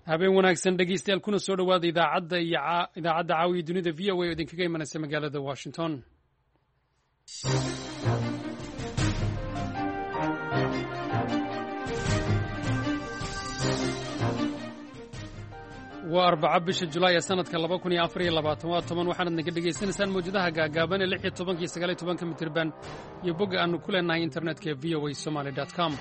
habeen wanaagsan dhegeystayaal kuna soo dhowaada idaacadda caawiya dunida v o a oo idinkaga imanaysa magaalada washington. waa arbaca bisha julaay ee sanadka 2024 waxaanad naga dhegaysanaysaan mawjadaha gaagaaban ee 16 iyo 19 mitirban iyo bogga aannu ku leenahay internetka ee voasomali.com.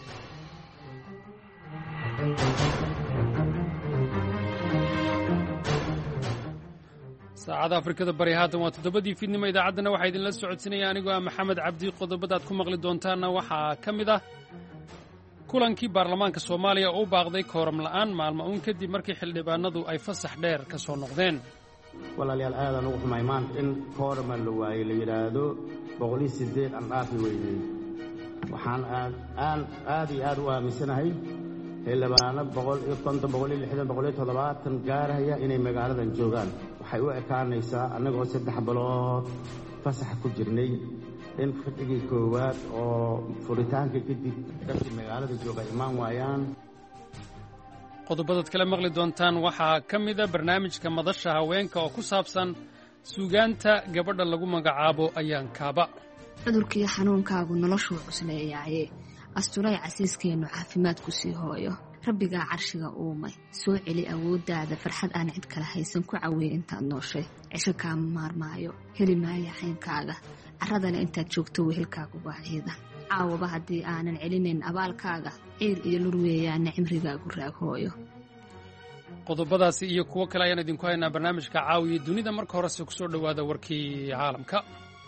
saacada afrikada bari haatan waa 7dii fiidnimo. idaacaddana waxaa idinla socodsinaya anigoo ah maxamed cabdi. qodobadaad ku maqli doontaanna waxaa ka mid ah kulankii baarlamaanka soomaaliya oo u baaqday kooram la'aan maalmo uun kadib markii xildhibaanadu ay fasax dheer ka soo noqdeen. walaalayaal aadaan ugu xumay maanta in koorama la waayey la yidhaahdo 108 aan dhaafi weynay. waxaan aad iyo aad u aaminsanahay xildhibaano 150, gaaraya inay magaaladan joogaan. waxay u ekaanaysaa annagoo 3 bilood fasax ku jirnay in fadhigii koowaad oo furitaanka kadib dadkii magaalada jooga imaan waayaan. qodobadaad kale maqli doontaan waxaa ka mida barnaamijka madasha haweenka oo ku saabsan suugaanta gabadha lagu magacaabo ayaankaaba. cudurkiiyo xanuunkaagu noloshuu cusleeyaaye asturay casiiskeennu caafimaadku sii hooyo. rabbigaa carshiga uumay soo celi awooddaada. farxad aan cid kale haysan ku caweey intaad nooshay. cisho kaama maarmaayo heli maaya xaynkaaga. carradana intaad joogto wehelkaagu waa ciida. caawaba haddii aanan celinayn abaalkaaga ciir iyo lur weeyaana cimrigaagu raaghooyo. qodobadaasi iyo kuwo kale ayaan idinku haynaa barnaamijka caawiya dunida. marka horese ku soo dhowaada warkii caalamka.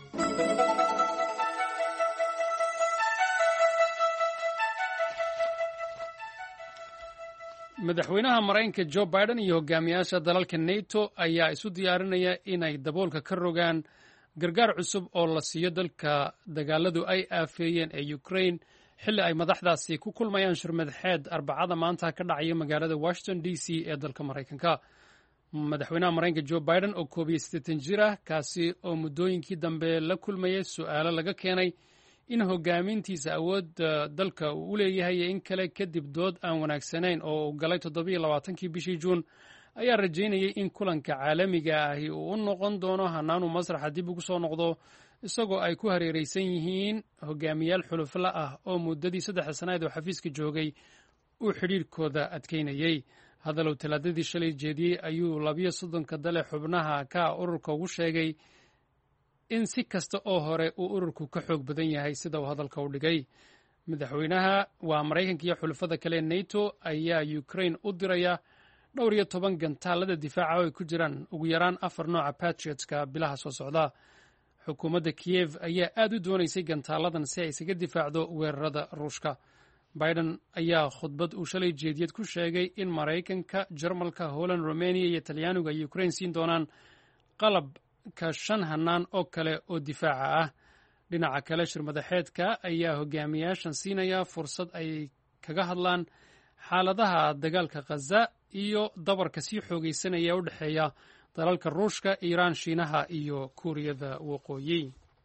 madaxweynaha maraykanka jo biden iyo hogaamiyaasha dalalka neto ayaa isu diyaarinaya inay daboolka ka rogaan gargaar cusub oo la siiyo dalka dagaaladu ay aafeeyeen ee ukraine xilli ay madaxdaasi ku kulmayaan shirmadaxeed arbacada maanta ka dhacaya magaalada washington d c ee dalka maraykanka. madaxweynaha maraykanka jo biden oo 81 jir ah, kaasi oo muddooyinkii dambe la kulmayay su'aalo laga keenay in hogaamintiisa awoodda dalka uu u leeyahay iyo in kale kadib dood aan wanaagsanayn oo uu galay 27kii bishii juun, ayaa rajaynayay in kulanka caalamiga ahi uu u noqon doono hanaanu masraxa dib ugu soo noqdo, isagoo ay ku hareeraysan yihiin hogaamiyaal xulufla ah oo muddadii 3 sannadood oo xafiiska joogay uu xidhiirkooda adkaynayey. hadalow talaadadii shalay jeediyey ayuu 32 dale xubnaha ka ururka ugu sheegay in si kasta oo hore uu ururku ka xoog badan yahay, sida uu hadalka u dhigay. madaxweynaha waa maraykanka iyo xulafada kale neto ayaa ukraine u diraya 12 gantaalada difaaca oo ay ku jiraan ugu yaraan 4 nooca patriotska bilaha soo socda. xukuumadda kiyev ayaa aad u doonaysay gantaaladan si ay isaga difaacdo weerarada ruushka. biden ayaa khudbad uu shalay jeediyad ku sheegay in maraykanka, jarmalka, holland, romania iyo talyaanigu ay ukraine siin doonaan qalabka 5 hannaan oo kale oo difaaca ah. dhinaca kale shirmadaxeedka ayaa hogaamiyaashan siinaya fursad ay kaga hadlaan xaaladaha dagaalka khaza iyo dabarka sii xoogaysanaya u dhexeeya dalalka ruushka, iiraan, shiinaha iyo kuuriyada waqooyi.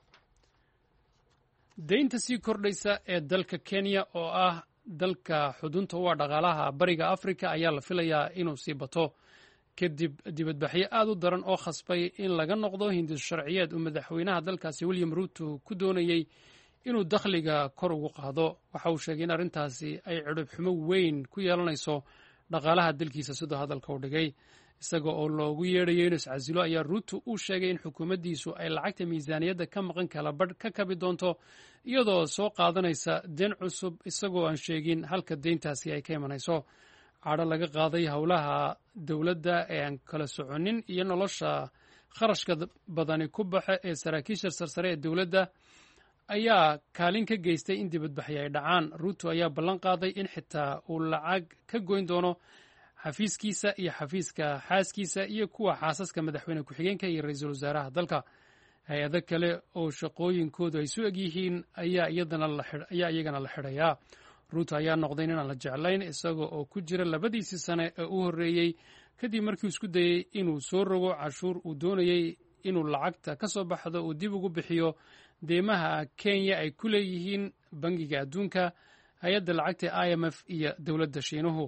deynta sii kordhaysa ee dalka kenya oo ah dalka xudunta u ah dhaqaalaha bariga afrika ayaa la filayaa inuu sii bato kadib dibadbaxyo aad u daran oo khasbay in laga noqdo hindis sharciyeed uu madaxweynaha dalkaasi william ruto ku doonayey inuu dakhliga kor ugu qaado. waxa uu sheegay in arrintaasi ay cidhib xumo weyn ku yeelanayso dhaqaalaha dalkiisa, sidoo hadalka u dhigay. isaga oo loogu yeedhayo inuu iscasilo ayaa ruto uu sheegay in xukuumaddiisu ay lacagta miisaaniyadda ka maqan kala badh ka kabi doonto iyadoo soo qaadanaysa deen cusub, isagoo aan sheegin halka deyntaasi ay ka imanayso. cadho laga qaaday howlaha dowladda ee aan kala soconin iyo nolosha kharashka badani ku baxa ee saraakiisha sarsare ee dowladda ayaa kaalin ka geystay in dibadbaxyo ay dhacaan. ruto ayaa ballan qaaday in xitaa uu lacag ka goyn doono xafiiskiisa iyo xafiiska xaaskiisa iyo kuwa xaasaska madaxweyne ku-xigeenka iyo ra-iisul wasaaraha dalka. hay-ado kale oo shaqooyinkoodu ay su eg yihiin ayaa iyagana la xidhayaa. ruto ayaa noqday inaan la jeclayn isaga oo ku jira 2diisii sane ee u horreeyey kadib markii uu isku dayey inuu soo rogo cashuur uu doonayey inuu lacagta ka soo baxdo uu dib ugu bixiyo deymaha kenya ay ku leeyihiin bangiga adduunka, hay-adda lacagta IMF iyo dowladda shiinuhu.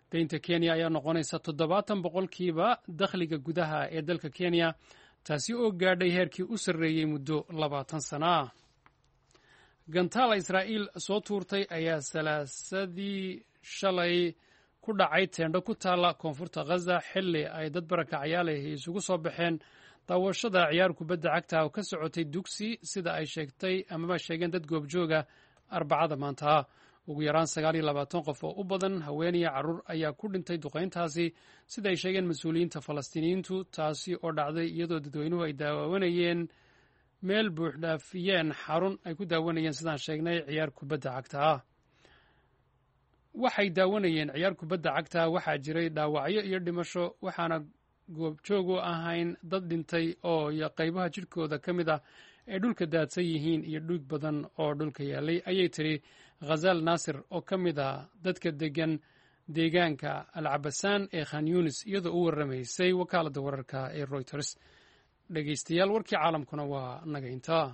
deynta kenya ayaa noqonaysa 70% dakhliga gudaha ee dalka kenya, taasi oo gaadhay heerkii u sarreeyey muddo 20 sano ah. gantaala israa'iil soo tuurtay ayaa salaasadii shalay ku dhacay teendho ku taalla koonfurta ghaza xilli ay dad barakacyaal ah isugu soo baxeen daawashada ciyaar kubadda cagta oo ka socotay dugsi, sida ay sheegeen dad goobjooga Arbacada maanta. ugu yaraan 29 qof oo u badan haweenaya carruur ayaa ku dhintay duqayntaasi, sida ay sheegeen mas-uuliyiinta Falastiiniyiintu, taasi oo dhacday iyadoo dadweynuhu ay daawanayeen meel buuxdhaafiyeen xarun ay ku daawanayeen sidaan sheegnay ciyaar kubadda cagta ah. waxay daawanayeen ciyaar kubadda cagta, waxaa jiray dhaawacyo iyo dhimasho, waxaana goobjoog u ahayn dad dhintay oo qaybaha jidhkooda ka mid ah ee dhulka daadsan yihiin iyo dhiig badan oo dhulka yaalay, ayay tiri Ghazal Nasir oo ka mid ah dadka degan deegaanka Al-Cabasaan ee Khan Yunis, iyadoo u warramaysay wakaaladda wararka ee Reuters. dhegaystayaal, warkii caalamkuna waa naga intaa.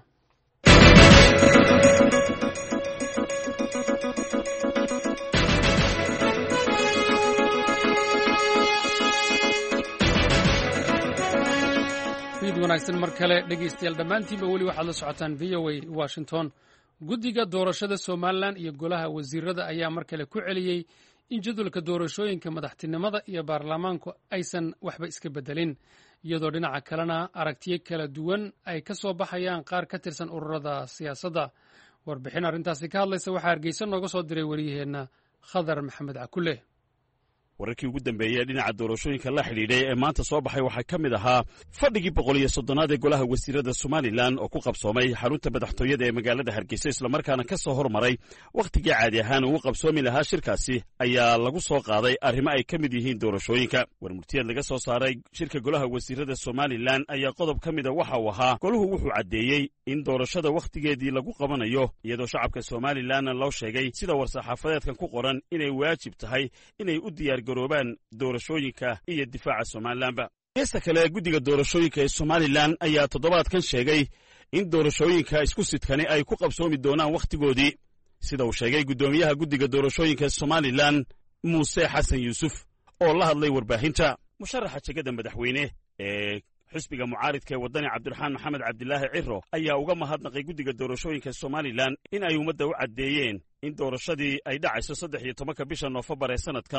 fiid wanaagsan mar kale dhegaystayaal, dhammaantiinba weli waxaad la socotaan VOA Washington. guddiga doorashada Somalilan iyo golaha wasiirada ayaa mar kale ku celiyey in jadwalka doorashooyinka madaxtinimada iyo baarlamaanku aysan waxba iska beddelin, iyadoo dhinaca kalena aragtiyo kala duwan ay ka soo baxayaan qaar ka tirsan ururada siyaasadda. warbixin arrintaasi ka hadlaysa waxaa Hargeysa nooga soo diray wariyaheenna Khadar Maxamed Cakule. wararkii ugu dambeeyey dhinaca doorashooyinka la xidhiidhay ee maanta soo baxay waxaa ka mid ahaa fadhigii 130aad ee golaha wasiirada Somalilan oo ku qabsoomay xarunta madaxtooyada ee magaalada Hargeysa, islamarkaana ka soo hormaray wakhtigii caadi ahaan uu qabsoomi lahaa shirkaasi ayaa lagu soo qaaday arrimo ay ka mid yihiin doorashooyinka. warmurtiyeed laga soo saaray shirka golaha wasiirada Somalilan ayaa qodob ka mida waxa uu ahaa goluhu wuxuu caddeeyey in doorashada wakhtigeedii lagu qabanayo, iyadoo shacabka Somalilan loo sheegay sida war-saxaafadeedkan ku qoran inay waajib tahay inay u diyaargaroobaan doorashooyinka iyo difaaca Somalilanba. geesta kale, guddiga doorashooyinka ee Somalilan ayaa toddobaadkan sheegay in doorashooyinka isku sidkani ay ku qabsoomi doonaan wakhtigoodii, sida uu sheegay guddoomiyaha guddiga doorashooyinka Somalilan Muuse Xasan Yuusuf oo la hadlay warbaahinta. musharaxa jegada madaxweyne ee xisbiga mucaaridka ee waddani Cabdiraxmaan Maxamed Cabdilaahi Ciro ayaa uga mahadnaqay guddiga doorashooyinka Somalilan in ay ummadda u caddeeyeen in doorashadii ay dhacayso 13 bisha Noofembar ee sanadkan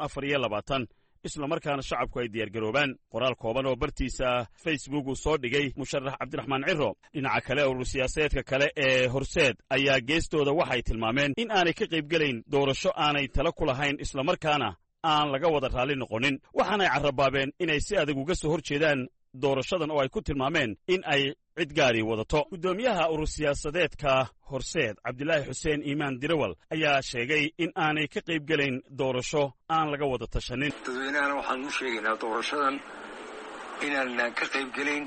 2024, islamarkaana shacabku ay diyaargaroobaan. qoraal kooban oo bartiisa Facebook uu soo dhigay musharax Cabdiraxmaan Ciro. dhinaca kale, urur siyaasadeedka kale ee Horseed ayaa geestooda waxay tilmaameen in aanay ka qaybgelayn doorasho aanay tala ku lahayn, islamarkaana aan laga wada raalli noqonin, waxaanay carrabaabeen inay si adag uga soo hor jeedaan doorashadan oo ay ku tilmaameen in ay cid gaari wadato. guddoomiyaha urur siyaasadeedka Horseed Cabdilaahi Xuseen Iimaan Dirawal ayaa sheegay in aanay ka qaybgelayn doorasho aan laga wada tashanin. dadweynahana waxaan u sheegaynaa doorashadan inaanan ka qaybgelayn,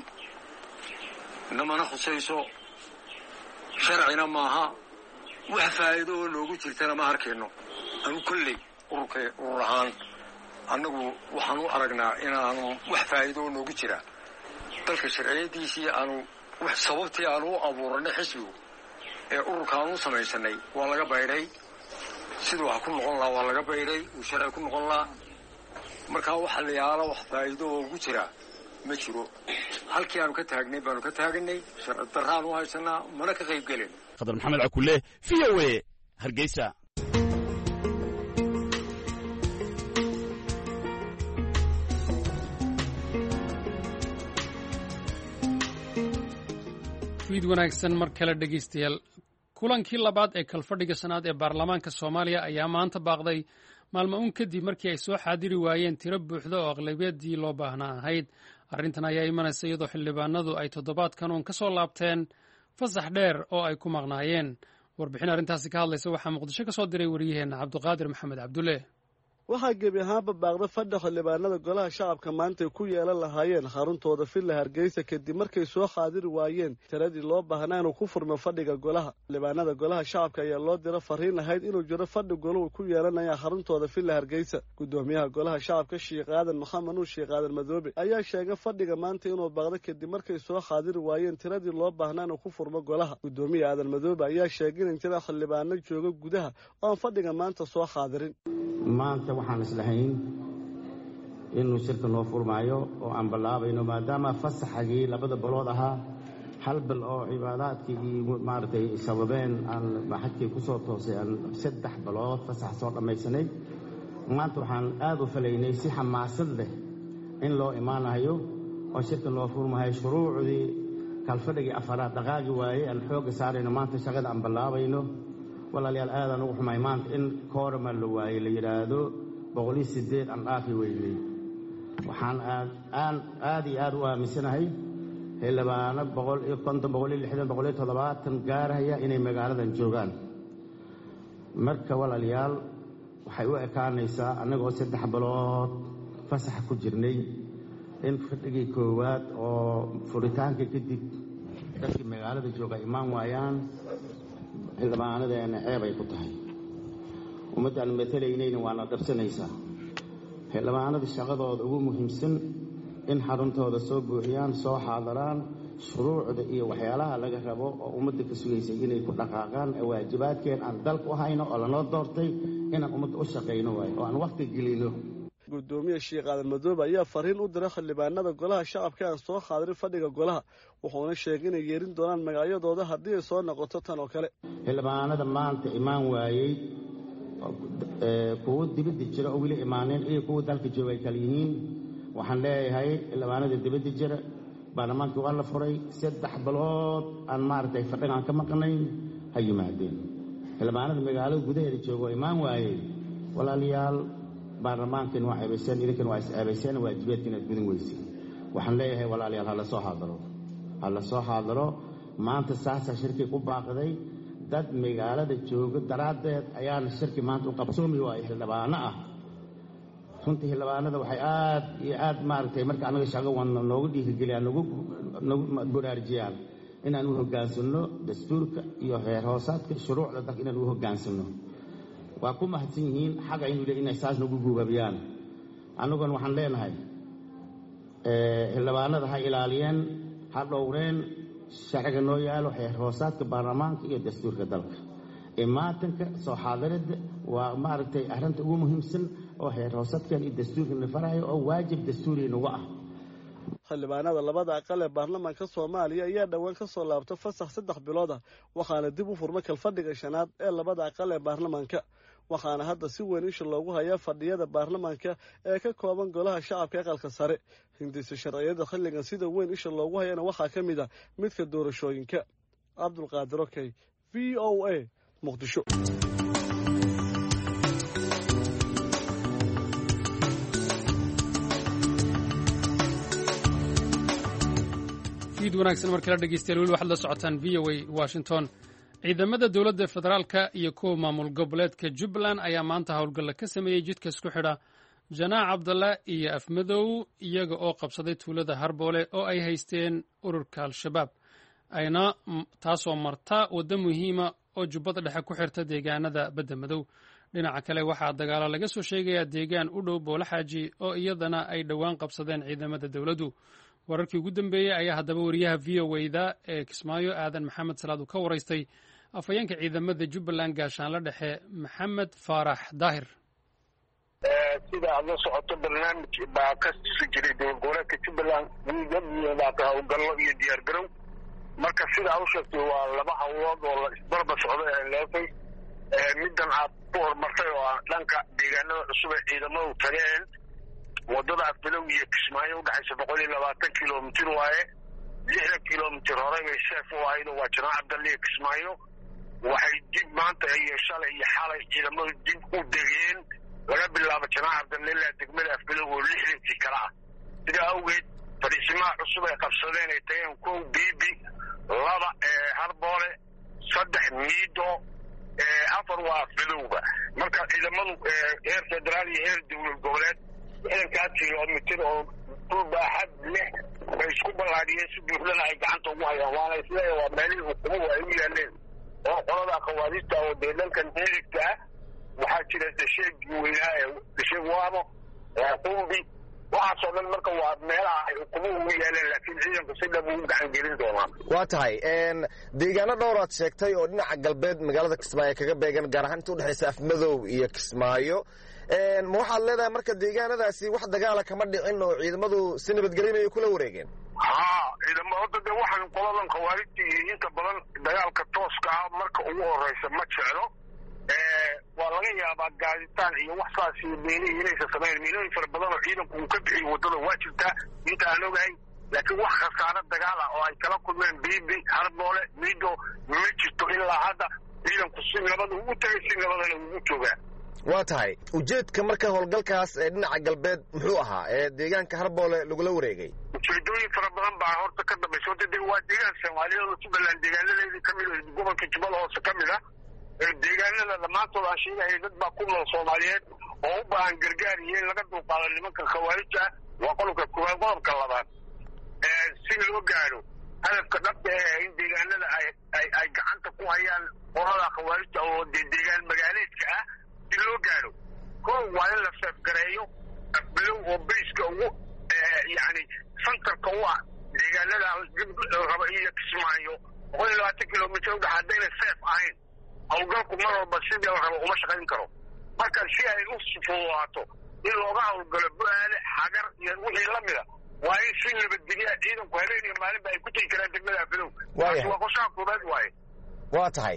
namana khusayso, sharcina maaha, wax faa'iido oo noogu jirtana ma arkayno. anu kolley urur ahaan annagu waxaan u aragnaa inaanu wax faa'iido oo noogu jira dalka sharciyadiisii, aanu wax sababtii aanu u abuuranay xisbigu ee ururkaanu u samaysanay waa laga baydhay. siduu wax ku noqon lahaa waa laga baydhay, uu sharci ku noqon lahaa. markaa waxa la yaala wax faa'iido oo ugu jira ma jiro. halkii aanu ka taagnay baanu ka taaganay, sharci darraan u haysanaa, mana ka qayb gelin. Khadar Maxamed Cakule, VOA, Hargeysa. fiid wanaagsan mar kale dhegaystayaal. kulankii labaad ee kalfadhiga sanaad ee baarlamaanka Soomaaliya ayaa maanta baaqday maalmo uun kadib markii ay soo xaadiri waayeen tiro buuxda oo aqlabiyadii loo baahnaa ahayd. arrintan ayaa imanaysa iyadoo xildhibaanadu ay toddobaadkan uun ka soo laabteen fasax dheer oo ay ku maqnaayeen. warbixin arrintaasi ka hadlaysa waxaa Muqdisho ka soo diray wariyaheenna Cabdiqaadir Maxamed Cabdulle. waxaa gebi ahaanba baaqda fadhi xildhibaanada golaha shacabka maanta ay ku yeelan lahaayeen xaruntooda Villa Hargeysa kadib markay soo xaadiri waayeen tiradii loo baahnaa inuu ku furmo fadhiga golaha. xildhibaanada golaha shacabka ayaa loo dira fariin ahayd inuu jiro fadhi goluhu ku yeelanaya xaruntooda Villa Hargeysa. gudoomiyaha golaha shacabka Sheekh Aadan Maxamed Nuur Sheekh Aadan Madoobe ayaa sheegay fadhiga maanta inuu baaqda kadib markay soo xaadiri waayeen tiradii loo baahnaa inuu ku furmo golaha. gudoomiyaha Aadan Madoobe ayaa sheegay in tira xildhibaano jooga gudaha oo aan fadhiga maanta soo xaadirin. maanta waxaan islahayn inuu shirka noo furmaayo oo aan bilaabayno maadaama fasaxagii labada bilood ahaa hal bil oo cibaadaadkii iyo maaragtay sababeen aan xajkii ku soo toosay aan 3 bilood fasax soo dhammaysanay maanta waxaan aad u falaynay si xamaasad leh in loo imaanayo oo shirka noo furmaayo shuruucdii kalfadhigii afaraad dhaqaaqi waaye aan xooga saarayno maanta shaqada aan bilaabayno walaalayaal aadaan ugu xumay maanta in koorama la waaye la yidhaahdo 108 aan dhaafi weynay waxaan aad iyo aad u aaminsanahay xildhibaano 150 160 170 gaaraya inay magaaladan joogaan marka walaalayaal waxay u ekaanaysaa annagoo 3 bilood fasax ku jirnay in fadhigii koowaad oo furitaanka kadib dadkii magaalada jooga imaan waayaan xildhibaanadeena ceeb ay ku tahay ummaddaan matalaynayna waana dhabsanaysaa xildhibaanada shaqadooda ugu muhiimsan in xaruntooda soo buuxiyaan soo xaadaraan shuruucda iyo waxyaalaha laga rabo oo ummadda ka sugaysay inay ku dhaqaaqaan waajibaadkeen aan dalka u hayno oo lanoo doortay inaan ummadda u shaqayno waayo oo aan waqti gelino gudoomiye Sheekh Aadan Madoobe ayaa fariin u diray xildhibaanada golaha shacabka aan soo xaadirin fadhiga golaha wuxuuna sheegay inay yeerin doonaan magacyadooda haddii ay soo noqoto tan oo kale xildhibaanada maanta imaan waayey kuwa dibadda jira oo weli imaaneen iyo kuwa dalka jooga ay kala yihiin waxaan leeyahay xildhibaanada dibadda jira baarlamaanka waa la furay 3 bilood aan maaragtay fadhigaan ka maqnayn ha yimaadeen xildhibaanada magaalada gudaheeda jooga oo imaan waayey walaalayaal baarlamaankan waa ceebayseen idinkan waa is-ceebayseen waajibaadkiina aad gudin weyseen waxaan leeyahay walaalayaal ha la soo xaadaro maanta saasaa shirkii ku baaqday dad magaalada jooga daraaddeed ayaana shirki maanta u qabsoomi waayay xildhibaano ah runtii xildhibaanada waxay aad iyo aad maaragtay marka annaga shaqo wadno noogu dhiirigeliyaan nagu baraarujiyaan inaan u hoggaansanno dastuurka iyo heer hoosaadka shuruucda dalka inaan u hoggaansanno waa ku mahadsan yihiin xaga inuu leeyahay inay saas nagu guubabiyaan annaguna waxaan leenahay xildhibaanada ha ilaaliyeen ha dhowreen sharciga noo yaalo heer hoosaadka baarlamaanka iyo dastuurka dalka imaatanka soo xaadiridda waa maaragtay arrinta ugu muhiimsan oo heer hoosaadkan iyo dastuurka la farayo oo waajib dastuuri nagu ah xildhibaanada labada aqal ee baarlamaanka Soomaaliya ayaa dhawaan ka soo laabtay fasax 3 bilood ah waxaana dib u furmay kalfadhiga shanaad ee labada aqal ee baarlamaanka waxaana hadda si weyn isha loogu hayaa fadhiyada baarlamaanka ee ka kooban golaha shacabka aqalka sare hindisa sharciyada xilligan sida weyn isha loogu hayana waxaa ka mid ah midka doorashooyinka Cabdulqaadir Okey VOA Muqdisho fiid wanaagsan markala dhegeystayaal weli waxaad la socotaan VOA Washington ciidamada dowladda federaalka iyo kuwa maamul goboleedka Jubbaland ayaa maanta howlgalla ka sameeyey jidka isku xidha Janaac Cabdalla iyo Afmadow iyaga oo qabsaday tuulada Harboole oo ay haysteen ururka Al-Shabaab ayna taasoo marta waddo muhiima oo jubbada dhexe ku xirta deegaanada Badda Madow dhinaca kale waxaa dagaalo laga soo sheegayaa deegaan u dhow Boolaxaaji oo iyadana ay dhowaan qabsadeen ciidamada dowladdu wararkii ugu dambeeyey ayaa haddaba wariyaha VOA-da ee Kismaayo Aadan Maxamed Salaad ka waraystay afhayeenka ciidamada Jubbaland gaashaanle dhexe Maxamed Faarax Daahir sida aad la socoto barnaamij baa ka soo jiray dowladgoboleedka Jubbaland iyo howlgallo iyo diyaargarow marka sida u sheegtay waa laba hawlood oo la isbarbar socdo ee leefay middan aad ku hormartay oo dhanka deegaanada cusub ee ciidamadu tageen wadada Afmadow iyo Kismaayo u dhaxaysa 120 kilomitir waaye 60 kilomitir hore bay sheef u ahayd waa Janaac Cabdalla iyo Kismaayo waxay dib maanta iyo shalay iyo xalay ciidamadu dib u degeen laga bilaabo Janaac Cabdalla ilaa degmada Afmadow oo 60 kala ah sida awgeed fariisimaha cusub ay qabsadeen ay tageen kow biibi laba Harboole 3 Miido 4 waa Afmadowba marka ciidamadu heer federaal iyo heer dowlad goboleed inkaas kilomitir oo baaxad leh bay isku balaadiyeen si buuxdana ay gacanta ugu hayaan waana isleeyahay waa meelihii hukumo ay u yaaleen oo qolada qawaadiista oo deegaankan dirigta waxaa jira dasheegii weynaa ee dasheeg waamo qumbi waxaasoo dhan marka waa meelaha ay hukumo ugu yaaleen laakiin ciidanku si dhab ugu gacan gelin doonaan waa tahay deegaano dhowraad sheegtay oo dhinaca galbeed magaalada Kismaayo kaga beegan gaar ahaan inta u dhaxaysa Afmadow iyo Kismaayo ma waxaad leedahay marka deegaanadaasi wax dagaala kama dhicin oo ciidamadu si nabadgelinayo kula wareegeen ciidamo hadda dee waxaan qoladan khawaarijta iyo inta badan dagaalka tooska ah marka ugu horeysa ma jeclo waa laga yaabaa gaaditaan iyo wax saas iyo meelihii inaysa sameyn meelooyin fara badan oo ciidanku uu ka bixiyo waddada waa jirtaa inta aan ogahay laakiin wax khasaaro dagaal ah oo ay kala kulmeen biibi harboole miido ma jirto ilaa hadda ciidanku si nabada ugu tagay si nabadana ugu joogaa waa tahay ujeedka marka howlgalkaas ee dhinaca galbeed muxuu ahaa ee deegaanka harboole lagula wareegay ujeedooyin fara badan baa horta ka dambaysa horta dee waa deegaan soomaaliyeed oo jubbaland deegaanadeedii kamid ah gobolka jubbada hoose ka mid ah deegaanada dhammaantood aan sheegahaya dad baa ku nool soomaaliyeed oo u baahan gargaar iyo in laga dulqaado nimanka khawaarija ah waa qodobka koowaad qodobka labaad si loo gaadho hadafka dhabta in deegaanada ay gacanta ku hayaan qolada khawaarijta oo dee deegaan magaaleedka ah si loo gaadho kow waa in la seefgareeyo afbilow oo bayska ugu yani santarka u ah deegaanada raba iyo kismaayo 120 kilomitr udhex haddayna seef ahayn howlgalku mar walba sidii la rabo uma shaqayn karo marka si ay u fududaato in looga howlgalo bu-aale xagar iyo wixii la mida waa in si nabadgelya ciidanku habeen iyo maalinba ay ku tegi karaan degmada afidow taasi waa qorshaha koobaad waaye waa tahay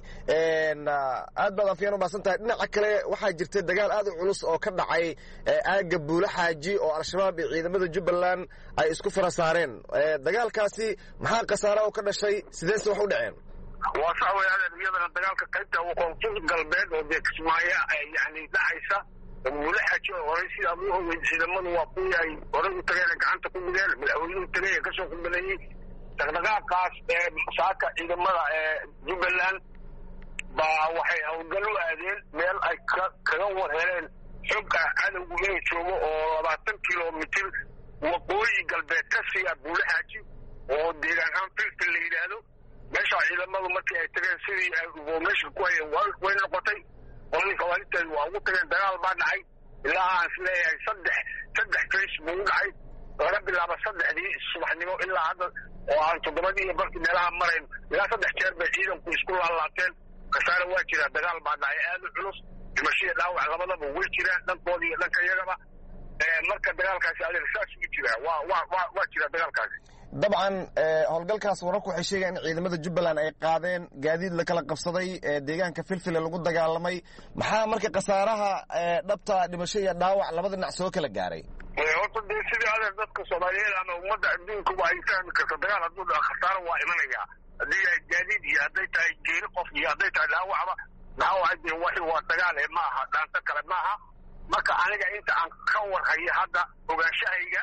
aad baad afyaan umaasan tahay dhinaca kale waxaa jirta dagaal aad u culus oo ka dhacay aagga buulo xaaji oo al-shabaab iyo ciidamada jubbaland ay isku fara saareen dagaalkaasi maxaa khasaara oo ka dhashay sideese wax u dhaceen waa sax wey adeer iyadana dagaalka qaybta koonfur galbeed oo dee kismaayo yani dhacaysa buulo xaaji oo horey sidaa u hogay ciidamadu waa kuwii ay horey u tageen gacanta ku dhigeen madaxweynuhu tagay ee kasoo khudbadeeyey dhaqdhaqaaqaas saaka ciidamada jubbaland baa waxay howlgal u aadeen meel ay kaga warheleen xog ah cadowgu inuu joogo oo 20 kilomitr waqooyi galbeed ka siiya buulo xaaji oo deegaan ahaan filfil la yidhaahdo meesha ciidamadu markii ay tageen sidii ay meesha ku hayeen way noqotay qoladii khawaarijteedu waa ugu tageen dagaal baa dhacay ilaa aan is leeyahay saddex face buu u dhacay laga bilaabo 3dii subaxnimo ilaa hadda oo aan 7 iyo barkii meelaha marayn ilaa 3 jeer bay ciidanku isku laalaabteen khasaare waa jira dagaal baa dhacay aad u culus dhimashiya dhaawac labadaba way jiraan dhankooda iyo dhanka iyagaba marka dagaalkaasi adeer saas u jira waa jira dagaalkaasi dabcan howlgalkaas wararku waxay sheegayaan in ciidamada jubbaland ay qaadeen gaadiid la kala qabsaday deegaanka filfile lagu dagaalamay maxaa marka khasaaraha dhabta dhimasho iyo dhaawac labada dhinac soo kala gaaray horta dee sidii adeer dadka soomaaliyeed ama ummadda adduunkuba ay fahmi karto dagaal hadduu dhaco khasaaro waa imanayaa haddii ay gaadiid iyo hadday tahay geeri qof iyo hadday tahay dhaawacba dhaawaca dee waa dagaal ma aha dhaanto kale ma aha marka aniga inta aan ka warhayo hadda ogaanshahayga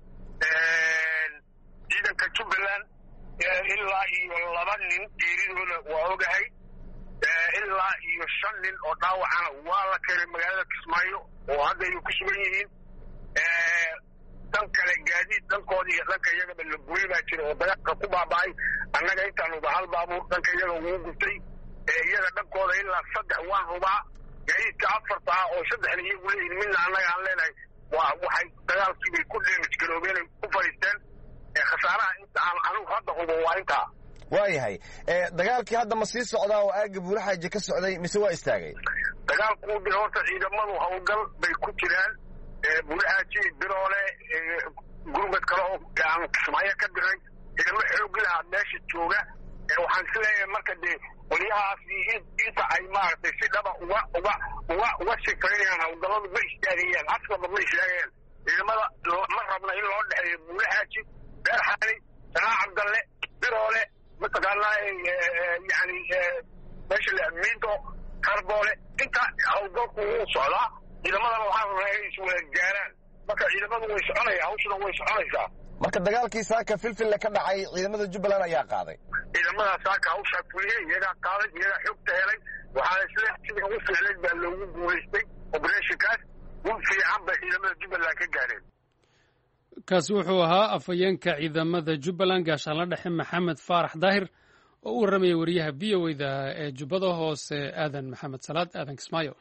ciidanka jubbaland ilaa iyo 2 nin geeridooda waa ogahay ilaa iyo 5 nin oo dhaawacana waa la keenay magaalada kismaayo oo hadda ay ku sugan yihiin dan kale gaadiid dhankooda iyo dhanka iyagaba la gooy baa jira oo dagaalka ku baaba'ay annaga intaanuba hal baabuur dhanka iyaga ugu gubtay iyaga dhankooda ilaa 3 waan hubaa gaadiidka 4 ah oo 3 iyagu leeyihin midna annaga aan leenahay waxay dagaalkii bay ku damage garoobeen ay ku fadhiisteen khasaaraha inta aan anugu hadda hubo waa intaa waayahay dagaalkii hadda ma sii socdaa oo aagga buulo xaaji ka socday mise waa istaagay dagaalku de horta ciidamadu howlgal bay ku jiraan buulo xaaji biroole gurmad kale oo aan kismaayo ka diray ciidamo xoog lahaa meesha jooga waxaan is leeyahay marka dee qolyahaasi inta ay maaragtay si dhaba uga sifeeyaan howlgalladu ma istaagayaan askaba ma istaagayaan ciidamada ma rabna in loo dhexeeyo buulo xaaji beer xaani sanaa cabdalle biroole mataqaanaa yani meesha miido karboole inta howlgalku wuu socdaa ciidamadana waxaa rabnaa inay iswada gaaraan marka ciidamadu way soconaya hawshuna way soconaysaa marka dagaalkii saaka filfille ka dhacay ciidamada jubbaland ayaa qaaday ciidamada saaka hawshaa fuliyey iyagaa qaaday iyagaa xogta helay waxaana isle sidii ugu fiicnayd baa loogu guulaystay operatiinkaas gun fiican bay ciidamada jubbaland ka gaareen kaasi wuxuu ahaa afhayeenka ciidamada jubbaland gaashaanla dhexe maxamed faarax daahir oo u warramaya wariyaha v o da ee jubbada hoose aadan maxamed salaad aadan kismaayo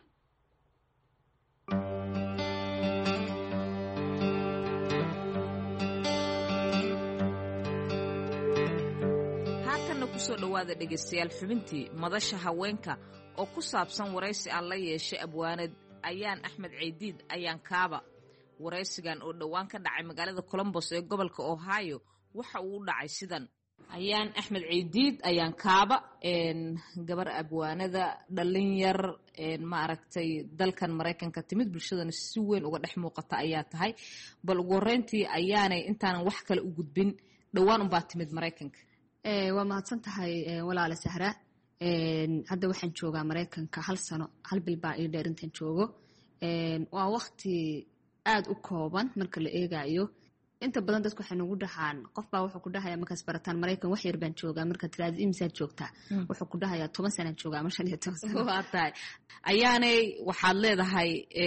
haatanna kusoo dhowaada dhegaystayaal xubintii madasha haweenka oo ku saabsan waraysi aan la yeeshay abwaanad ayaan axmed ceydiid ayaan kaaba waraysigan oo dhowaan ka dhacay magaalada columbus ee gobolka ohio waxa uu u dhacay sidan. ayaan axmed ceydiid ayaan kaaba gabar abwaanada dhalinyar maaragtay dalkan maraykanka timid bulshadana si weyn uga dhex muuqata ayaa tahay. bal ugu horeyntii ayaanay intaanan wax kale u gudbin dhowaan unbaa timid maraykanka. waa mahadsan tahay walaale Sahra. hadda waxaan joogaa maraykanka 1 sano 1 bil baa ii dheer intaan joogo. waa waqti aad u kooban marka la eegayo. inta badan dadku waxay nagu dhahaan qof baa wuxuu ku dhahayaa markaas barataan maraykan wax yar baan joogaa marka tiraad imisa joogtaa wuxuu ku dhahayaa 10 sano joogaa ama 15 sano. waa tahay ayaanay waxaad leedahay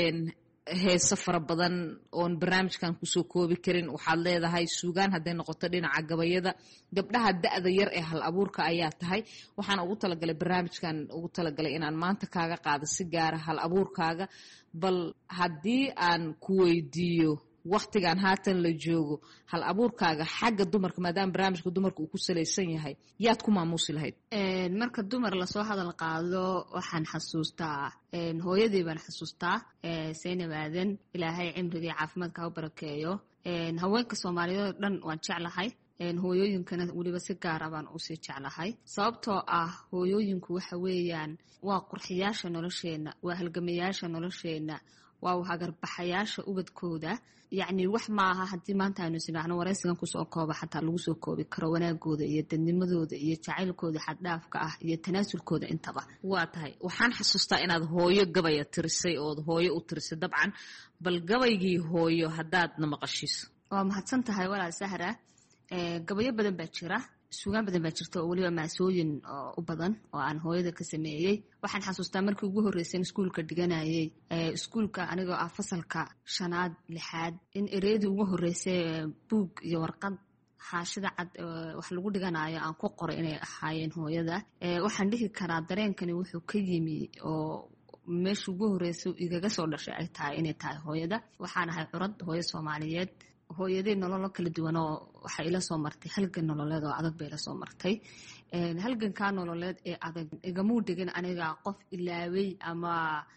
heeso fara badan oon barnaamijkan kusoo koobi karin. waxaad leedahay suugaan hadday noqoto dhinaca gabayada. gabdhaha da'da yar ee hal abuurka ayaa tahay. waxaan ugu talagalay barnaamijkan ugu talagalay inaan maanta kaaga qaado si gaara hal abuurkaaga. bal haddii aan ku weydiiyo waqtigan haatan la joogo hal abuurkaaga xagga dumarka maadaama barnaamijka dumarka uu ku salaysan yahay yaad ku maamuusi lahayd? marka dumar lasoo hadal qaado waxaan xasuustaa hooyadii baan xasuustaa Zaynab Aadan. ilaahay cimrigii caafimaadka ha u barakeeyo. haweenka Soomaaliyeed oo dhan waan jeclahay. hooyooyinkana weliba si gaara baan usii jeclahay sababtoo ah hooyooyinku waxa weeyaan waa qurxiyaasha nolosheena, waa halgamayaasha nolosheena, waa hagarbaxayaasha ubadkooda. yacni wax maaha haddii maanta aynu isnacno waraysigan kusoo kooba xataa lagu soo koobi karo wanaagooda iyo dadnimadooda iyo jacaylkooda xaddhaafka ah iyo tanaasulkooda intaba. waa tahay waxaan xasuustaa inaad hooyo gabaya tirisay ood hooyo u tirisay dabcan. bal gabaygii hooyo haddaadna maqashiiso. waa mahadsan tahay walaal Sahra. gabayo badan baa jira, suugaan badan baa jirta oo weliba maasooyin u badan oo aan hooyada ka sameeyey. waxaan xasuustaa markii ugu horreysay iskuulka dhiganayay iskuulka anigoo ah fasalka 5aad 6aad in ereydii ugu horreysay buug iyo warqad xaashida cad wax lagu dhiganayo aan ku qoray inay ahaayeen hooyada. waxaan dhihi karaa dareenkani wuxuu ka yimi oo meesha ugu horreysay igaga soo dhashay ay tahay inay tahay hooyada. waxaan ahay curad hooyo Soomaaliyeed. hooyadii nololo kala duwan oo waxa ila soo martay halgan nololeed oo adag bay ila soo martay. halganka nololeed ee adag igamuu dhigin aniga qof ilaaway ama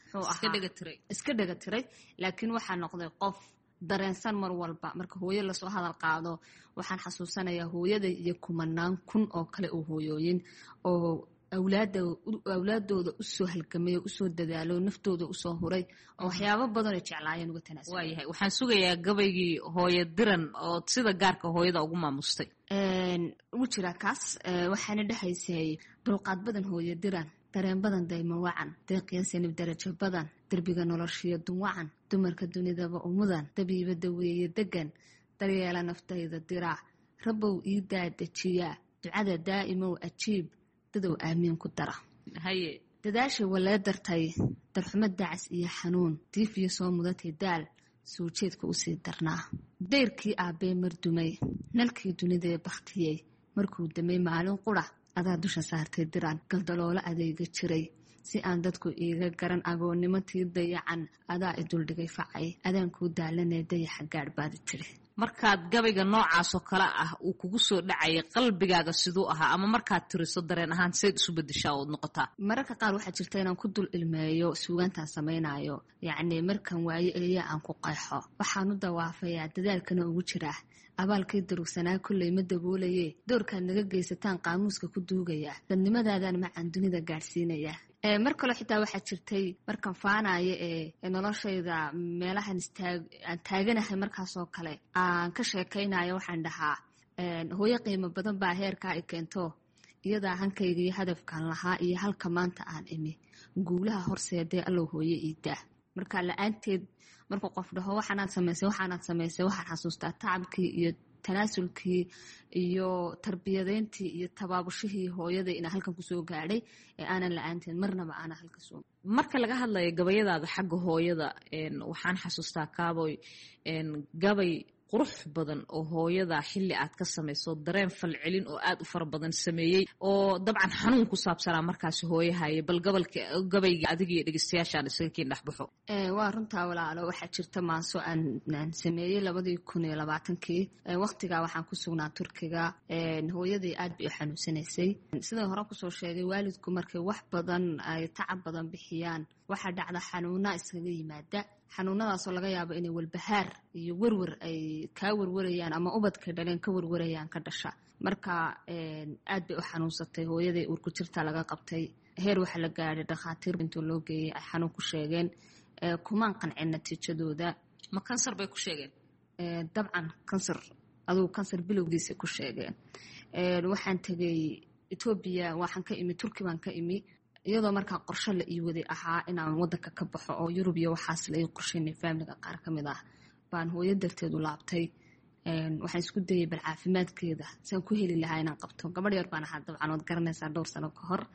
iska dhaga tiray laakiin waxaa noqday qof dareensan mar walba. marka hooyo lasoo hadal qaado waxaan xasuusanayaa hooyada iyo 10 kun oo kale oo hooyooyin oo awlaadooda usoo halgamay oo usoo dadaalo naftooda usoo huray oo waxyaabo badan ay jeclaayeen uga tanaasul. waayahay waxaan sugayaa gabaygii hooyo diran oo sida gaarka hooyada ugu maamustay. ugu jira kaas waxaana dhahaysay dulqaad badan hooyo diran, dareen badan daymo wacan, deeqiya sanib darajo badan, derbiga noloshiyo dunwacan, dumarka dunidaba umudan, dabiiba daweeye degan, daryeela naftayda dira, rabow ii daadajiya, ducada daa'imow ajiib, dadow aamiin ku dara. haye dadaashay walee dartay darxumo dacas iyo xanuun, diifiyo soo mudatay daal, soo jeedka usii darnaa. dayrkii aabbee mardumay, nalkii dunidee bakhtiyey, markuu damay maalin qura adaa dusha saartay diran, galdaloola adeega jiray si aan dadku iiga garan, agoonnimo tii dayacan adaa iduldhigay facay, adaan kuu daalanee dayaxa gaadh baadi tiri. markaad gabayga noocaasoo kale ah uu kugu soo dhacayay qalbigaaga siduu ahaa ama markaad tiriso dareen ahaan sayd isu bedeshaa ood noqotaa? mararka qaar waxaa jirta inaan ku dul ilmeeyo suugaantaan samaynayo. yacni markan waayo eliya aan ku qayxo waxaan u dawaafayaa dadaalkana ugu jiraa, abaalkii durugsanaa kolley ma daboolaye, doorkaad naga geysataan qaamuuska ku duugaya, dadnimadaadaan macaan dunida gaadhsiinaya. mar kale xitaa waxaa jirtay markan faanaya ee noloshayda meelahan aan taaganahay markaasoo kale aan ka sheekaynayo waxaan dhahaa hooyo qiimo badan baa heerkaa i keento, iyadaa hankayga iyo hadafkan lahaa iyo halka maanta aan imi, guulaha horseedee allow hooyo iidaa. marka la-aanteed markuu qof dhaho waxaanaad samaysay waxaan xasuustaa tacabkii iyo tanaasulkii iyo tarbiyadeyntii iyo tabaabushihii hooyada inaa halkan kusoo gaadhay ee aanan la-aanteen marnaba aanan halka soo. marka laga hadlayo gabayadaada xagga hooyada waxaan xasuustaa kaaboy gabay qurux badan oo hooyada xilli aad ka samayso dareen falcelin oo aad u fara badan sameeyey oo dabcan xanuun ku saabsanaa markaasi hooyahaye. bal gabayga adiga iyo dhegeystayaashaan isaga kiin dhexbaxo. waa runtaa walaalo. waxaa jirta maaso aan sameeyey 2020kii waqtigaa waxaan ku sugnaa Turkiga. hooyadii aad bay u xanuunsanaysay. sidaan hore kusoo sheegay waalidku markay wax badan ay tacab badan bixiyaan waxaa dhacda xanuuna iskaga yimaada xanuunadaasoo laga yaabo inay walbahaar iyo werwer ay kaa werwarayaan ama ubadka dhaleen ka werwarayaan ka dhasha marka aad bay u xanuunsatay hooyaday uurku jirta laga qabtay heer waxaa la gaadhay dhakhaatiir intuu loo geeyey ay xanuun ku sheegeen kumaan qancin natiijadooda. ma kansar bay ku sheegeen? dabcan kansar adugu kansar bilowgiisa ku sheegeen. waxaan tegey Ethiopia, waxaan ka imi Turki baan ka imi iyadoo markaa qorshe la ii waday ahaa inaan wadanka ka baxo oo Yurub iyo waxaas la ii qorsheynay faamiliga qaar ka mid ah baan hooyo darteed u laabtay. waxaan isku dayay bal caafimaadkeeda saan ku heli lahaa inaan qabto. gabadh yar baan ahaa dabcan ood garanaysaa dhowr sano ka hor.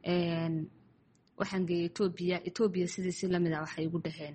waxaan geeyey Ethiopia sidiisi lamid ah waxay igu dhaheen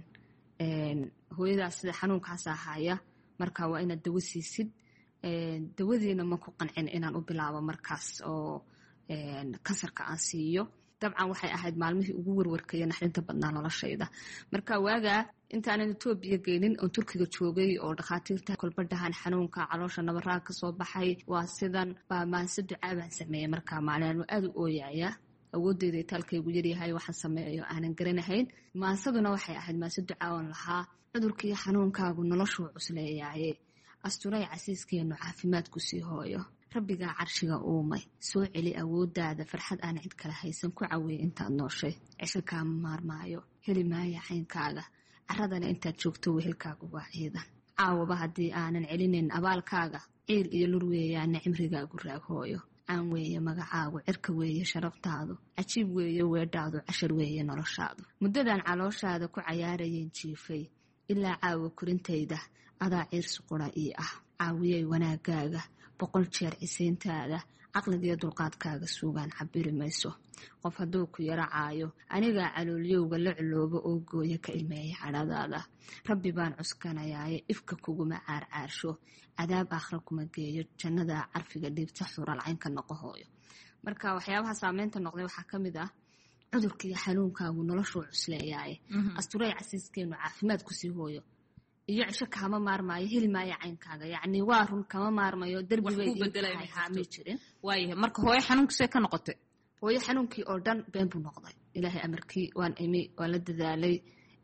hooyadaas sida xanuunkaas ahaya marka waa inaad dawo siisid. dawadiina ma ku qancin inaan u bilaabo markaas oo kansarka aan siiyo. dabcan waxay ahayd maalmihii ugu warwarkaya naxdinta badnaa noloshayda. marka waagaa intaanan Ethiopia geynin oo Turkiga joogay oo dhakhaatiirta kolbadhahan xanuunka caloosha nabaraa ka soo baxay waa sidan baa maanse ducaa baan sameeyey. marka maalin aad u ooyaya awoodeyda itaalkaygu yaryahay waxaan sameeyo aanan garanahayn. maansaduna waxay ahayd maanse ducaa oon lahaa cudurkii xanuunkaagu noloshuu cusleeyaaye asturay casiiskeenu caafimaadku sii hooyo rabbigaa carshiga uumay soo celi awoodaada farxad aan cid kale haysan ku caweeye intaad nooshay cisho kaama maarmaayo heli maaya xaynkaaga caradana intaad joogto wehelkaagu waa ciidan caawaba haddii aanan celinayn abaalkaaga ciil iyo lur weeyaana cimrigaagu raaghooyo caan weeye magacaagu cirka weeye sharaftaadu cajiib weeye weedhaadu cashar weeye noloshaadu muddadan calooshaada ku cayaarayeen jiifay ilaa caawa korintayda adaa ciirsi qura ii ah caawiyay wanaagaaga 100 jeer ciseyntaada caqligiyo dulqaadkaaga suugaan cabiri mayso qof hadduu ku yaracaayo anigaa caloolyowga la culoobo oo gooya ka ilmeeya cadhadaada rabbi baan cuskanayaaye ifka kuguma caarcaarsho cadaab aakhira kuma geeyo jannada carfiga dhiibta xuralcaynka noqohooyo. marka waxyaabaha saameynta noqday waxaa ka mid ah cudurkiiyo xanuunkaagu noloshuu cusleeyaaye asturay casiiskeenu caafimaad kusii hooyo iyo cisho kama maarmaayo heli maayo caynkaaga yacni waa run kama maarmayo darbi bay beddelay haamay jirin. waayahay marka hooyo xanuunkiisay ka noqotay? hooyo xanuunkii oo dhan been buu noqday. ilaahay amarkii waan imi waan la dadaalay.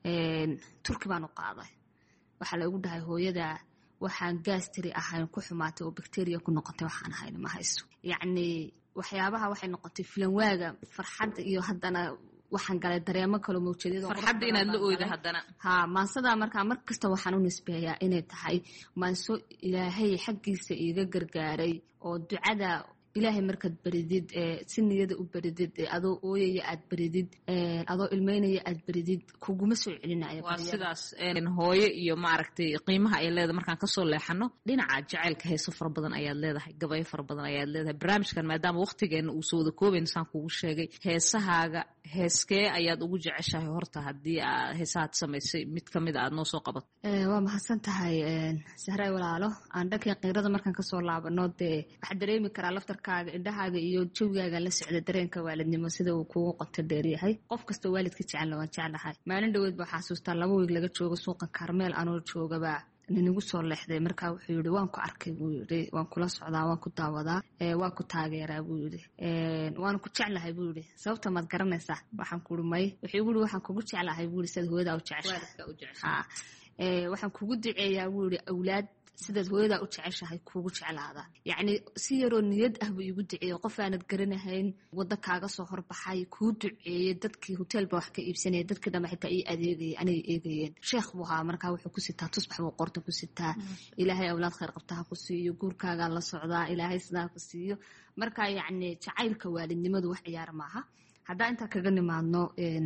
Turki baan u qaaday. waxaa la igu dhahay hooyada waxaan gaastiri ahayn ku xumaatay oo bacteria ku noqotay waxaan ahayn ma hayso. yacni waxyaabaha waxay noqotay filan waaga farxad iyo haddana waxaan galay dareemo kale mawjadiyada farxadda inaad la ooydo haddana maansada markaa markasta waxaan u nisbeeyaa inay tahay maanso ilaahay xaggiisa iiga gargaaray oo ducada ilaahay markaad baridid si niyada u baridid adoo ooyaya aad baridid adoo ilmeynaya aad baridid kuguma soo celinayo. waa sidaas hooyo iyo maaragtay qiimaha ay leedahay markaan kasoo leexano dhinaca jacaylka heeso fara badan ayaad leedahay gabayo fara badan ayaad leedahay. barnaamijkan maadaama waqtigeena uu soo wada koobayn saan kugu sheegay heesahaaga heeskee ayaad ugu jeceshahay horta haddii aad heesahaad samaysay mid kamid aad noo soo qabato? waa mahadsan tahay Sahray walaalo. aan dhankii qiirada markaan kasoo laabano dee waxaa dareemi karaa laftarkaaga indhahaaga iyo jawgaaga la socda dareenka waalidnimo sida uu kugu qoto dheer yahay. qof kastoo waalidka jecel waan jeclahay. maalin dhaweed baa xasuustaa 2 wiig laga joogo suuqa Karmeel anoo joogaba ninigu soo leexday markaa wuxuu yidhi waan ku arkay buu yidhi waan kula socdaa waan ku daawadaa waan ku taageeraa buu yidhi waan ku jeclahay buu yidhi sababta maad garanaysaa waxaan ku dhumay wuxuu igu yidhi waxaan kugu jeclahay buu yidhi sida hooyadaa u jeceshahay waxaan kugu duceeyaa buu yidhi awlaad sidaad hooyadaa u jeceshahay kuugu jeclaada. yacni si yaroo niyad ah buu igu duceeyey qof aanad garanahayn waddo kaaga soo horbaxay kuu duceeyey dadkii hoteelba wax ka iibsanaya dadkii dhamma xitaa ii adeegayay anay eegayeen. sheekh buu ahaa markaa wuxuu ku sitaa tusbax buu qorta ku sitaa ilaahay awlaad khayr qabta ha ku siiyo guurkaagaa la socdaa ilaahay sidaa ku siiyo. marka yacni jacaylka waalidnimadu wax ciyaar maaha. haddaa intaa kaga nimaadno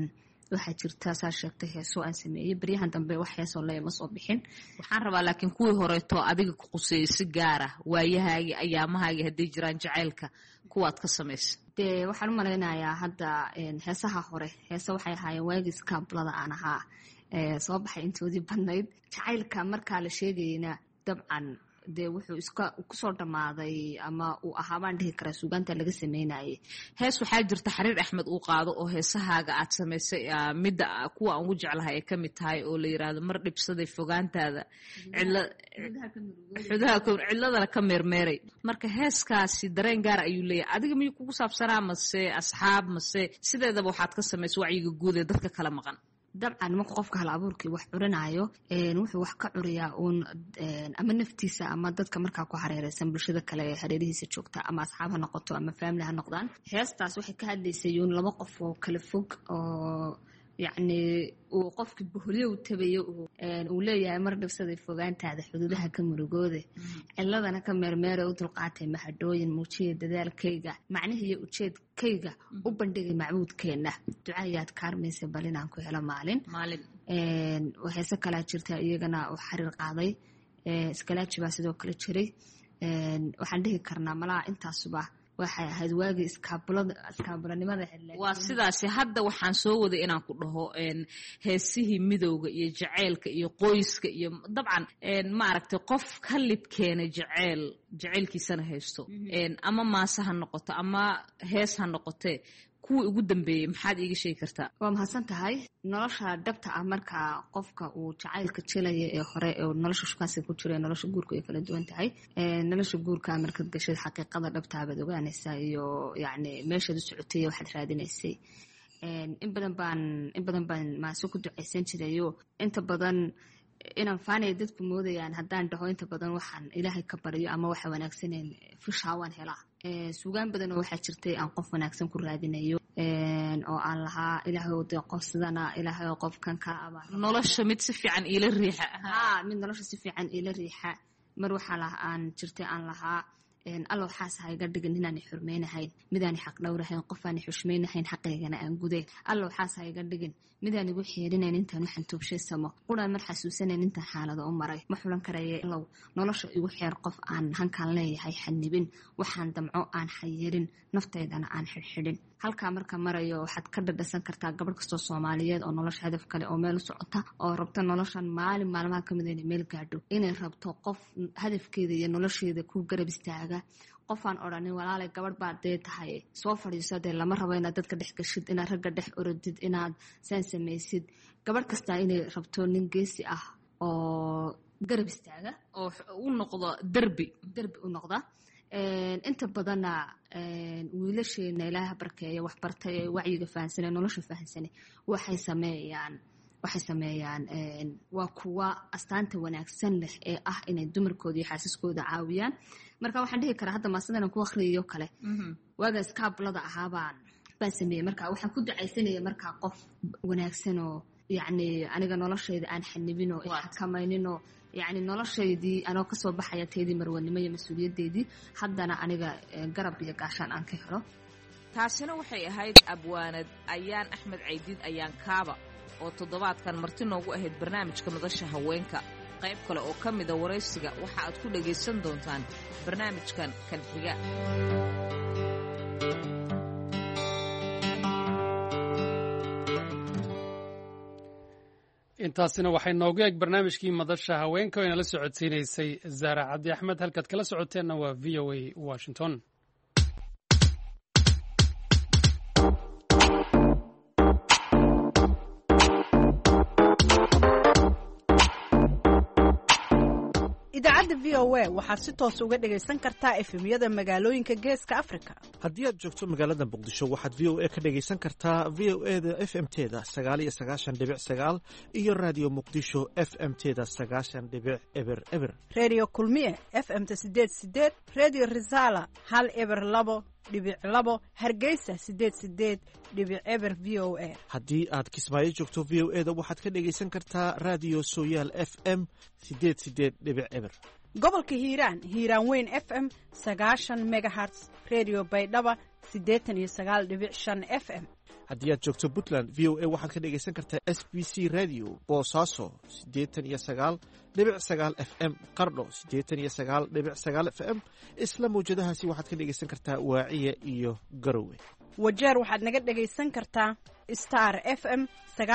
waxaa jirta saa sheegtay heesoo aan sameeyey baryahan dambe wax heesoo leema soo bixin. waxaan rabaa laakiin kuwii horeeto adiga ku quseeyey si gaara waayahaagii ayaamahaagii hadday jiraan jacaylka kuwaad ka samaysa? dee waxaan u malaynayaa hadda heesaha hore heese waxay ahaayeen waagii skaablada aan ahaa soo baxay intoodii badnayd. jacaylka markaa la sheegayna dabcan dee wuxuu kusoo dhammaaday ama uu ahaa baan dhihi karaa suugaanta laga sameynayay. hees waxaa jirta xariir axmed uu qaado oo heesahaaga aad samaysay midda kuwa aan ugu jeclahay ay ka mid tahay oo la yiraahdo mar dhibsaday fogaantaada cidladana ka meermeeray. marka heeskaasi dareen gaar ayuu leeyahay. adiga miyuu kugu saabsanaa mase asxaab mase sideedaba waxaad ka samaysay wacyiga guud ee dadka kala maqan? dabcan marka qofka hal abuurkii wax curinayo wuxuu wax ka curiyaa uun ama naftiisa ama dadka markaa ku hareereysan bulshada kale ee hareerihiisa joogta ama asxaab ha noqoto ama family ha noqdaan. heestaas waxay ka hadlaysay uun laba qof oo kala fog oo yacni uu qofkii boholyo u tabayo uu leeyahay mar dhibsaday fogaantaada xuduudaha ka murugooda ciladana ka meermeera u dulqaatay mahadhooyin muujiya dadaalkayga macnihi iyo ujeedkayga u bandhigay macbuudkeenna ducaayaad kaarmaysa bal inaan ku helo maalin. heese kalaa jirta iyagana uu xariir qaaday. iskalaaji baa sidoo kale jiray. waxaan dhihi karnaa malaha intaasuba waxay ahayd waagii iskaabulanimada waa sidaasi. hadda waxaan soo waday inaan ku dhaho heesihii midowga iyo jaceylka iyo qoyska iyo dabcan maaragtay qof ka libkeena jaceylkiisana haysto ama maase ha noqoto ama hees ha noqotee kuwii ugu dambeeyey maxaad iiga sheegi kartaa? waa mahadsan tahay. nolosha dhabta ah marka qofka uu jacaylka jelaya ee hore ee nolosha shukaansiga ku jira nolosha guurka ay kala duwan tahay. nolosha guurka markaad gashid xaqiiqada dhabtaa baad ogaanaysaa iyo yacni meeshaad u socotay waxaad raadinaysay. in badan baan maase ku ducaysan jirayo inta badan inaan faanaya dadku moodayaan haddaan dhaho inta badan waxaan ilaahay ka baryo ama waxa wanaagsaneen fishaa waan helaa. suugaan badan oo waxaa jirtay aan qof wanaagsan ku raadinayo oo aan lahaa ilaahay de qof sidana ilaahay qofkan ka abaar nolosha mid si fiican ila riixa. mid nolosha si fiican ila riixa. mar waxaa aan jirtay aan lahaa alla waxaas ha iga dhigin inaan xurmeynahayn midaan xaq dhowrahayn qofaan xushmeynahayn xaqeygana aan gudayn. alla waxaas ha iga dhigin midaan igu xeerinayn intaan waxaan toobshaysamo quraan mar xasuusanayn intaan xaalado u maray ma xulan karaya ilow nolosha igu xeer qof aan hankaan leeyahay xanibin waxaan damco aan xayirin naftaydana aan xidhxidhin. halkaa marka marayo waxaad ka dhadhasan kartaa gabadh kastoo soomaaliyeed oo nolosha hadaf kale oo meel u socota oo rabta noloshan maalin maalmaha ka mid inay meel gaadho inay rabto qof hadafkeeda iyo nolosheeda ku garab istaaga. qofaan odhanin walaalay gabadh baad dee tahay soo fadhiiso dee lama rabo inaad dadka dhex gashid inaad ragga dhex orodid inaad saan samaysid. gabadh kastaa inay rabto nin geesi ah oo garab istaaga oo u noqdo derbi u noqda. inta badanna wiilasheena ilaaha barkeeya wax bartay ee wacyiga fahansanee nolosha fahansanay waxay sameeyaan waa kuwa astaanta wanaagsan leh ee ah inay dumarkooda iyo xaasiskooda caawiyaan. marka waxaan dhihi karaa hadda maasidana ku akhriyayo kale waaga iskaabulada ahaa baan sameeyey. marka waxaan ku ducaysanaya markaa qof wanaagsan oo yacni aniga noloshayda aan xanibin oo xakamaynin oo yacni noloshaydii anoo kasoo baxaya teedii marwanimo iyo mas-uuliyadeedii haddana aniga garab iyo gaashaan aan ka helo. taasina waxay ahayd abwaanad ayaan axmed caydiid ayaan kaaba oo toddobaadkan marti noogu ahayd barnaamijka madasha haweenka. qayb kale oo ka mida waraysiga waxa aad ku dhagaysan doontaan barnaamijkan kan xiga. intaasina waxay noogu eeg barnaamijkii madasha haweenka oo inala socodsiinaysay zaara cabdi axmed. halkaad kala socoteenna waa v o a washington. idaacadda v o a waxaad si toos uga dhagaysan kartaa efemyada magaalooyinka geeska afrika. haddii aad joogto magaalada muqdisho waxaad v o a ka dhagaysan kartaa v o e da f m teda 9 iyo radio muqdisho f m teda 9.eber. redio kulmiye f m ta 8 redio risala 102.2 hargeysa 88.eber v o a. haddii aad kismaayo joogto v o e da waxaad ka dhagaysan kartaa radio sooyaal f m 88.eber. gobolka hiiraan weyn f m 90 megahertz redio baydhaba 89.5 f m. haddii aad joogto puntland v o a waxaad ka dhagaysan kartaa s b c radio boosaaso 89.9 f m qardho 89.9 f m. isla mawjadahaasi waxaad ka dhagaysan kartaa waaciya iyo garowe. wajeer waxaad naga dhagaysan kartaa star f m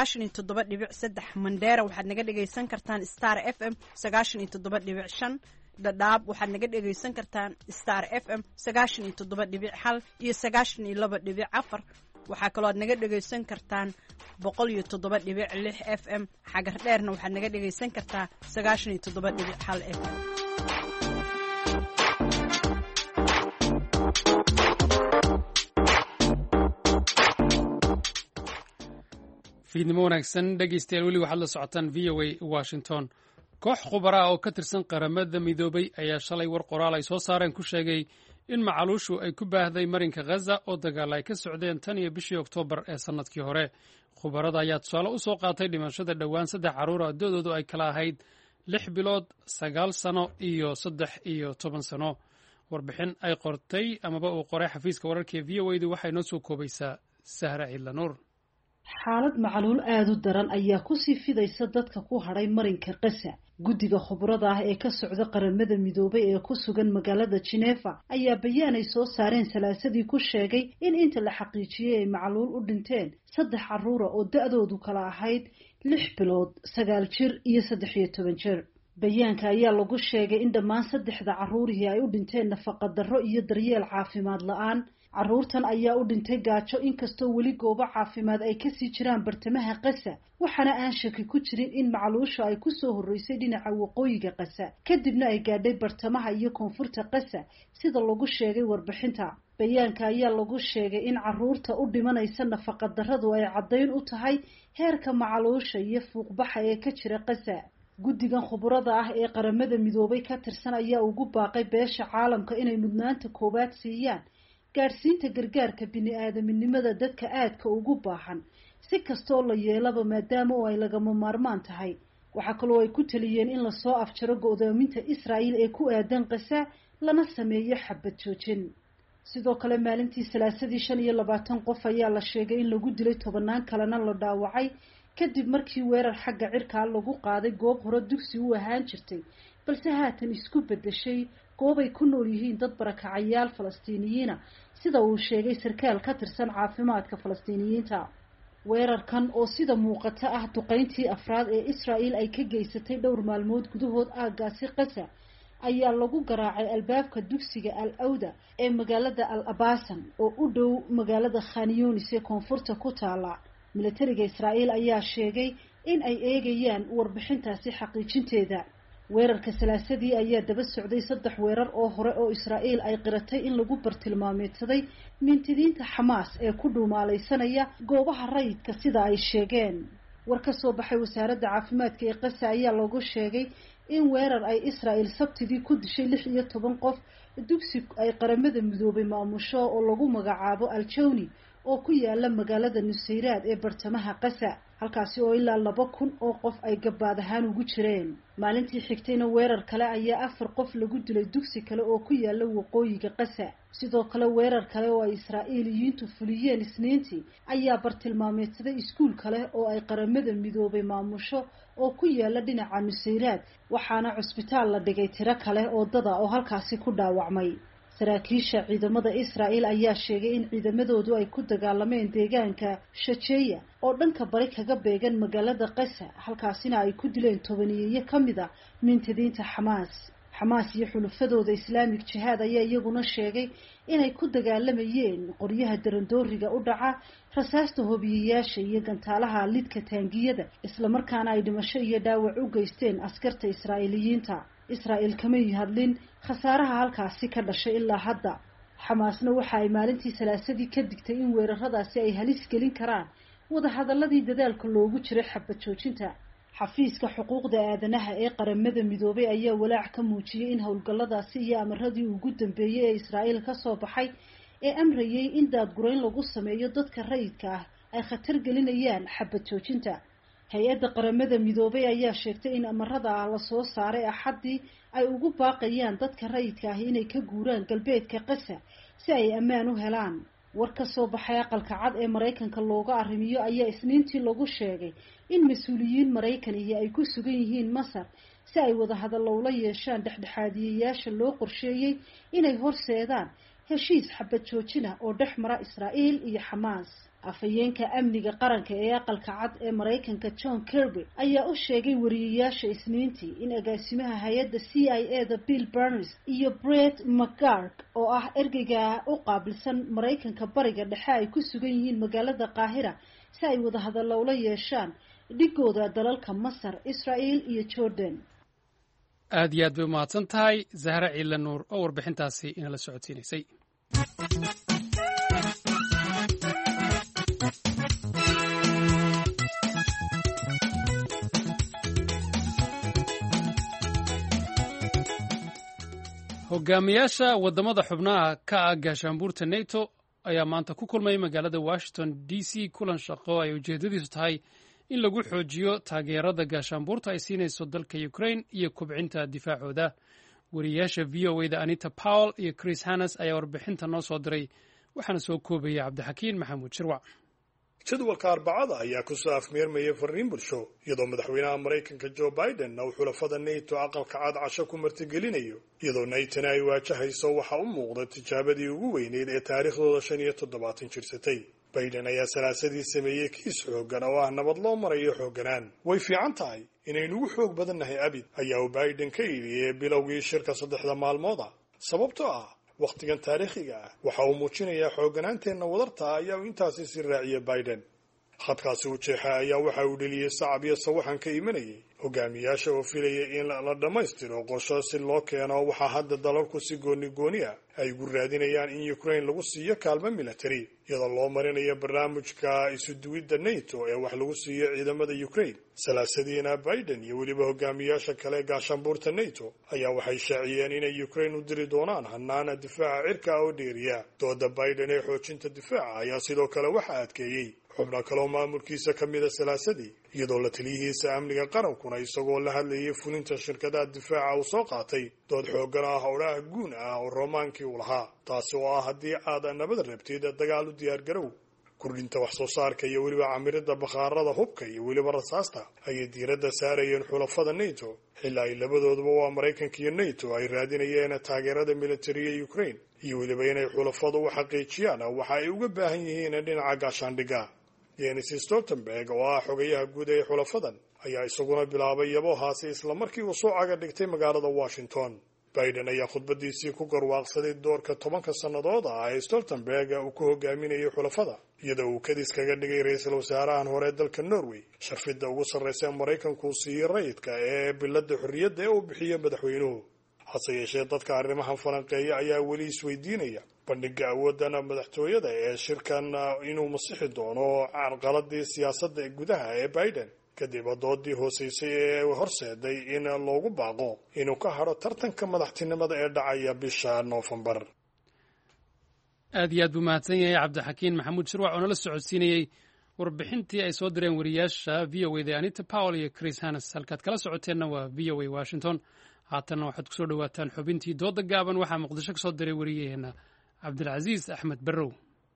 97.3 mandheera waxaad naga dhagaysan kartaan star f m 97.5 dhadhaab waxaad naga dhegaysan kartaan star FM 97.1 iyo 92.4. waxaa kaloo aad naga dhegaysan kartaan 107.6 FM. xagar dheerna waxaad naga dhegaysan kartaa 97.1 FM. fiidnimo wanaagsan dhegaystayaal weli waxaad la socotaan v o a washington. koox khubara oo ka tirsan qaramada midoobay ayaa shalay war qoraal ay soo saareen ku sheegay in macaluushu ay ku baahday marinka ghaza oo dagaal ay ka socdeen tan iyo bishii oktoobar ee sannadkii hore. khubarada ayaa tusaale u soo qaatay dhimashada dhowaan 3 carruur ah doodoodu ay kala ahayd 6 bilood 9 sano iyo 13 sano. warbixin ay qortay amaba uu qoray xafiiska wararka ee v o a du waxay noo soo koobaysaa Sahra Ciidla Nuur. xaalad macaluul aada u daran ayaa kusii fidaysa dadka ku hadhay marinka Gaza. guddiga khubarada ah ee ka socda qaramada midoobay ee ku sugan magaalada Geneva ayaa bayaan ay soo saareen salaasadii ku sheegay in inta la xaqiijiyay ay macaluul u dhinteen 3 carruur oo da'doodu kala ahayd 6 bilood 9 jir iyo 13 jir. bayaanka ayaa lagu sheegay in dhammaan 3 carruurihii ay u dhinteen nafaqa darro iyo daryeel caafimaad la'aan. carruurtan ayaa u dhintay gaajo inkastoo weli goobo caafimaad ay kasii jiraan bartamaha Gaza, waxaana aan shaki ku jirin in macaluusha ay kusoo horreysay dhinaca waqooyiga Gaza kadibna ay gaadhay bartamaha iyo koonfurta Gaza sida lagu sheegay warbixinta. bayaanka ayaa lagu sheegay in carruurta u dhimanaysa nafaqa darradu ay caddayn u tahay heerka macaluusha iyo fuuqbaxa ee ka jira Gaza. guddigan khubarada ah ee qaramada midoobay ka tirsan ayaa ugu baaqay beesha caalamka inay mudnaanta koowaad siiyaan gaarsiinta gargaarka bini'aadaminimada dadka aadka ugu baahan si kastoo la yeelaba maadaama oo ay lagama maarmaan tahay. waxaa kaloo ay ku taliyeen in lasoo afjaro go'doominta Israa'iil ee ku aadan Gaza lana sameeyo xabad joojin. sidoo kale maalintii salaasadii 25 qof ayaa la sheegay in lagu dilay 10 kalena la dhaawacay kadib markii weerar xagga cirka lagu qaaday goob hore dugsi u ahaan jirtay balse haatan isku bedeshay goob ay ku nool yihiin dad barakacayaal Falastiiniyiina sida uu sheegay sarkaal ka tirsan caafimaadka Falastiiniyiinta. weerarkan oo sida muuqata ah duqeyntii afraad ee Israa'iil ay ka geysatay dhowr maalmood gudahood aagaasi Gaza ayaa lagu garaacay albaabka dugsiga Al-Awda ee magaalada Al-Abasan oo u dhow magaalada Khan Yunis ee koonfurta ku taala. militariga Israa'iil ayaa sheegay in ay eegayaan warbixintaasi xaqiijinteeda. weerarka salaasadii ayaa daba socday 3 weerar oo hore oo Israa'iil ay qiratay in lagu bartilmaameedsaday mintidiinta Xamaas ee ku dhuumaalaysanaya goobaha rayidka sida ay sheegeen. war ka soo baxay wasaaradda caafimaadka ee Gaza ayaa lagu sheegay in weerar ay Israa'iil sabtidii ku dishay 16 qof dugsi ay qaramada midoobay maamusho oo lagu magacaabo Al-Jawni oo ku yaala magaalada Nusayraad ee bartamaha Gaza, halkaasi oo ilaa 2,000 oo qof ay gabaad ahaan ugu jireen. maalintii xigtayna weerar kale ayaa 4 qof lagu dilay dugsi kale oo ku yaala waqooyiga Gaza. sidoo kale weerar kale oo ay Israa'iiliyiintu fuliyeen Isniintii ayaa bartilmaameedsaday iskuul kale oo ay qaramada midoobay maamusho oo ku yaala dhinaca Nusayraad, waxaana cusbitaal la dhigay tiro kale oo dada oo halkaasi ku dhaawacmay. saraakiisha ciidamada Israa'iil ayaa sheegay in ciidamadoodu ay ku dagaalameen deegaanka Shajeeya oo dhanka bari kaga beegan magaalada Gaza, halkaasina ay ku dileen 10 ka mid ah mintidiinta Xamaas iyo xulufadooda Islaamic Jihad ayaa iyaguna sheegay inay ku dagaalamayeen qoryaha darandooriga u dhaca, rasaasta hobiyayaasha iyo gantaalaha lidka taangiyada, isla markaana ay dhimasho iyo dhaawac u geysteen askarta Israa'iiliyiinta. Israa'iil kama hadlin khasaaraha halkaasi ka dhashay ilaa hadda. Xamaasna waxa ay maalintii salaasadii ka digtay in weeraradaasi ay halis gelin karaan wada hadaladii dadaalka loogu jiray xabad joojinta. xafiiska xuquuqda aadanaha ee qaramada midoobay ayaa walaac ka muujiyay in howlgalladaasi iyo amaradii ugu dambeeyay ee Israa'iil ka soo baxay ee amrayay in daadgurayn lagu sameeyo dadka rayidka ah ay khatar gelinayaan xabad joojinta. hay-adda qaramada midoobay ayaa sheegtay in amarada la soo saaray Axaddii ay ugu baaqayaan dadka rayidka ah inay ka guuraan galbeedka Gaza si ay ammaan u helaan. war ka soo baxay aqalka cad ee Mareykanka looga arrimiyo ayaa Isniintii lagu sheegay in mas'uuliyiin Mareykanka ay ku sugan yihiin Masar si ay wada hadallo ula yeeshaan dhexdhexaadiyeyaasha loo qorsheeyay inay horseedaan heshiis xabad joojin ah oo dhexmara Israa'iil iyo Xamaas. afhayeenka amniga qaranka ee aqalka cad ee Mareykanka John Kirby ayaa u sheegay wariyeyaasha Isniintii in agaasimaha hay'adda CIA-da Bill Burns iyo Brett McGurk oo ah ergeyga u qaabilsan Mareykanka bariga dhexe ay ku sugan yihiin magaalada Qaahira si ay wada hadallo ula yeeshaan dhigooda dalalka Masar, Israel iyo Jordan. aad iyo aad bay u mahadsan tahay Zahra Ciila Nuur oo warbixintaasi inala socodsiinaysay. hogaamiyaasha wadamada xubnaha ka ah gaashaanbuurta NATO ayaa maanta ku kulmay magaalada Washington DC kulan shaqo ay ujeedadiisu tahay in lagu xoojiyo taageerada gaashaanbuurta ay siinayso dalka Ukraine iyo kubcinta difaacooda. wariyaasha VOA-da Anita Powell iyo Chris Hannes ayaa warbixinta noo soo diray waxaana soo koobaya Cabdixakiin Maxamuud Shirwac. jadwalka Arbacada ayaa ku soo afmeermayay fariin bulsho iyadoo madaxweynaha Mareykanka Joe Biden uu xulafada NATO aqalka cad casho ku martigelinayo iyadoo NATO ay waajahayso waxa u muuqda tijaabadii ugu weyneyd ee taariikhdooda 75 jirsatay. Biden ayaa salaasadii sameeyay kiis xoogan oo ah nabad loo marayo xooganaan. way fiican tahay inaynu ugu xoog badannahay abid ayaa uu Biden ka yidhi bilowgii shirka 3 maalmood sababtoo ah waqtigan taariikhiga ah waxa uu muujinayaa xooganaanteena wadarta ayaa intaasi si raaciyay Biden. khadkaasi u jeexa ayaa waxa uu dhaliyay sacab iyo sawaxan ka imanayay hogaamiyaasha oo filayay in la dhammaystiro qorshe si loo keeno waxa hadda dalalku si gooni ah ay ugu raadinayaan in Ukraine lagu siiyo kaalmo military iyadoo loo marinayo barnaamijka isu duwidda NATO ee wax lagu siiyo ciidamada Ukraine. salaasadiina Biden iyo weliba hogaamiyaasha kale gaashaanbuurta NATO ayaa waxay shaaciyeen inay Ukraine u diri doonaan hanaana difaaca cirka oo dheeriya. dooda Biden ee xoojinta difaaca ayaa sidoo kale waxa adkeeyay xubno kale oo maamulkiisa ka mid ah salaasadii iyadoo la taliyihiisa amniga qarankuna isagoo la hadlayay fulinta shirkadaha difaaca uu soo qaatay dood xoogan ah howlaha guun ah oo roomaankii uu lahaa taasi oo ah haddii aad nabad rabtid dagaal u diyaar garow. kordhinta wax soo saarka iyo weliba camirida bakhaarada hubka iyo weliba rasaasta ayay diiradda saarayeen xulafada NATO xilaa ay labadooduba waa Mareykanka iyo NATO ay raadinayeen taageerada militariga Ukraine iyo weliba inay xulafadu u xaqiijiyaan waxa ay uga baahan yihiin dhinaca gaashaandhigga. Jens Stoltenberg oo ah xogayaha guud ee xulafadan ayaa isaguna bilaabay yaboohaasi isla markii uu soo caga dhigtay magaalada Washington. Biden ayaa khudbadiisii ku garwaaqsaday doorka 10 sannadood ah ee Stoltenberg uu ku hogaaminayay xulafada iyadoo uu kadis kaga dhigay ra'iisul wasaarahan hore dalka Norway sharfida ugu sarreysa Mareykanku siiyay rayidka ee bilada xorriyadda ee uu bixiyay madaxweynuhu. hase yeeshee dadka arrimahan falanqeeya ayaa weli isweydiinaya bandhiga awoodana madaxtooyada ee shirkan inuu masixi doono carqaladii siyaasadda ee gudaha ee Biden kadib doodii hooseysay ee horseeday in loogu baaqo inuu ka haro tartanka madaxtinimada ee dhacaya bisha Noofambar. aad iyo aad buu mahadsan yahay Cabdixakiin Maxamuud Shirwac oo nala socodsiinayay warbixintii ay soo direen wariyaasha VOA-da Anita Powell iyo Chris Hannes. halkaad kala socoteenna waa VOA Washington. haatan waxaad ku soo dhawaataan xubintii dooda gaaban waxaa Muqdisho ka soo diray wariyaheena Cabdilcaziz Axmed Barrow.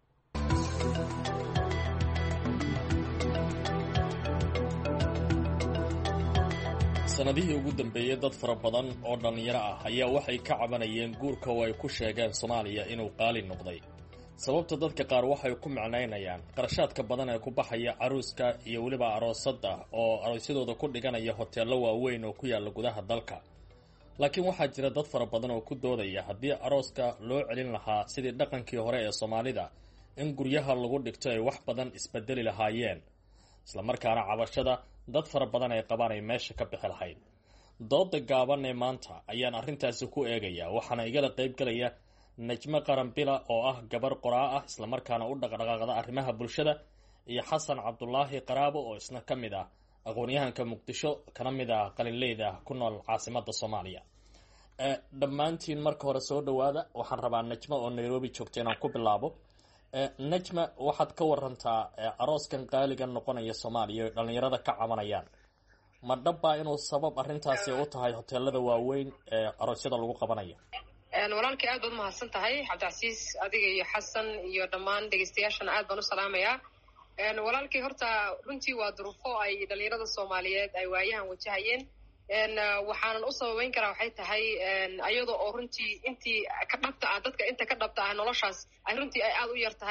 sanadihii ugu dambeeyay dad fara badan oo dhalinyaro ah ayaa waxay ka cabanayeen guurka oo ay ku sheegeen Soomaaliya inuu qaali noqday. sababta dadka qaar waxay ku macnaynayaan qarashaadka badan ee ku baxaya aruuska iyo waliba aroosada oo aroosyadooda ku dhiganaya hoteelo waaweyn oo ku yaala gudaha dalka. laakiin waxaa jira dad fara badan oo ku doodaya haddii arooska loo celin lahaa sidii dhaqankii hore ee Soomaalida in guryaha lagu dhigto ay wax badan isbedeli lahaayeen isla markaana cabashada dad fara badan ay qabaan ay meesha ka bixi lahayd. dooda gaaban ee maanta ayaan arrintaasi ku eegaya waxaana igala qayb galaya Najma Qaranbila oo ah gabar qoraa ah isla markaana u dhaqdhaqaaqda arrimaha bulshada iyo Xasan Cabdullaahi Qaraabo oo isna ka mid ah aqoonyahanka Muqdisho kana mid ah qalinleyda ku nool caasimadda Soomaaliya. dhammaantiin marka hore soo dhawaada waxaan rabaa Najma oo Nairobi joogta inaan ku bilaabo. Najma waxaad ka warantaa arooskan qaaliga noqonaya Soomaaliya dhalinyarada ka cabanayaan ma dhaba inuu sabab arrintaasi u tahay hoteelada waaweyn ee aroosyada lagu qabanayo? walaalkii aad baad mahadsan tahay Cabdicasiis, adiga iyo Xasan iyo dhammaan dhegeystayaashana aad baan u salaamayaa. walaalkii horta runtii waa duruufo ay dhalinyarada Soomaaliyeed ay waayahan wajahayeen. waxaanan u sababeyn karaa waxay tahay ayadoo oo runtii intii ka dhabta ah dadka inta ka dhabta ah noloshaas ay runtii ay aad u yar tahay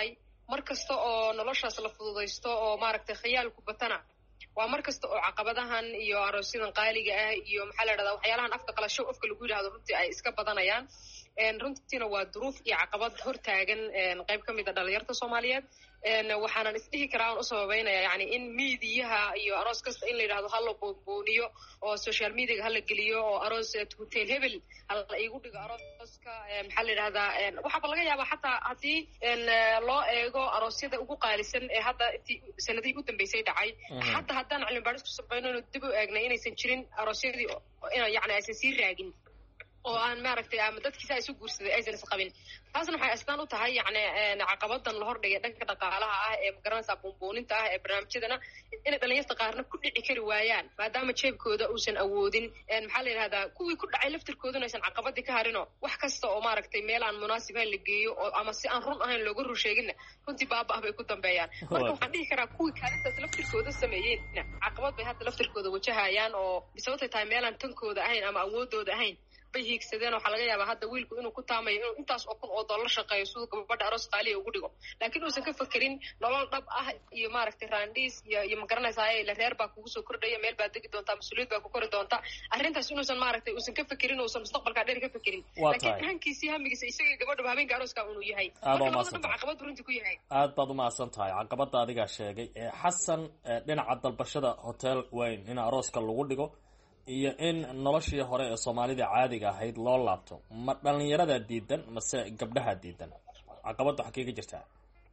mar kasta oo noloshaas la fududaysto oo maaragtay khiyaalku batana waa mar kasta oo caqabadahan iyo aroosyadan qaaliga ah iyo maxaa la dhahdaa waxyaalahan afka qalasho afka lagu yidhahdo runtii ay iska badanayaan runtiina waa duruuf iyo caqabad hortaagan qayb ka mid a dhalinyarta soomaaliyeed waxaanan isdhihi karaa aan u sababeynaya yani in miidiyaha iyo aroos kasta in la yidhahdo hala boonbooniyo oo social mediaga hala geliyo oo aroos hotel hebel hala igu dhigo arooska maxaa la yidhahdaa waxaaba laga yaabaa xataa haddii loo eego aroosyada ugu qaalisan ee hadda intii sanadihii u dambeysay dhacay xataa haddaan cilmi baadhis ku samayno inu dib u eegnay inaysan jirin aroosyadii yani aysan sii raagin oo aan maaragtay ama dadkiisa isu guursaday aysan isqabin taasna waxay astaan u tahay yani caqabadan la hordhigay dhanka dhaqaalaha ah ee magaranaysa buunbuuninta ah ee barnaamijyadana inay dhalinyarta qaarna ku dhici kari waayaan maadaama jeebkooda uusan awoodin maxaa la yidhahdaa kuwii ku dhacay laftirkooduna aysan caqabadii ka harino wax kasta oo maaragtay meel aan munaasibayn la geeyo oo ama si aan run ahayn looga rur sheeginna runtii baaba ah bay ku dambeeyaan marka waxaan dhihi karaa kuwii kaalintaas laftirkooda sameeyeenna caqabad bay hadda laftirkooda wajahayaan oo sababtay tahay meelaan tankooda ahayn ama awoodooda ahayn bay hiigsadeen waxaa laga yaabaa hadda wiilku inuu ku taamayo inuu intaas oo kun oo dollar shaqeeyo siduu gabadha aroos qaaliya ugu dhigo laakiin uusan ka fekerin nolol dhab ah iyo maaragtay raandhiis iyo magaranaysaa la reer baa kugu soo kordhaya meel baad degi doontaa mas-uuliyad baa ku kori doontaa arrintaas inuusan maaragtay uusan ka fekerin uusan mustaqbalkaa dheer ka fekerin laakiin hankiisii hamigiisa isagii gabadhaba habeenka arooska unuu yahay marka labada dhanba caqabadu runtii ku yahay aad baad umahadsan tahay caqabada adigaa sheegay xasan dhinaca dalbashada hotel weyn in arooska lagu dhigo iyo in noloshii hore ee soomaalida caadiga ahayd loo laabto ma dhalinyarada diidan mase gabdhaha diidan caqabadda waxaa kaga jirtaa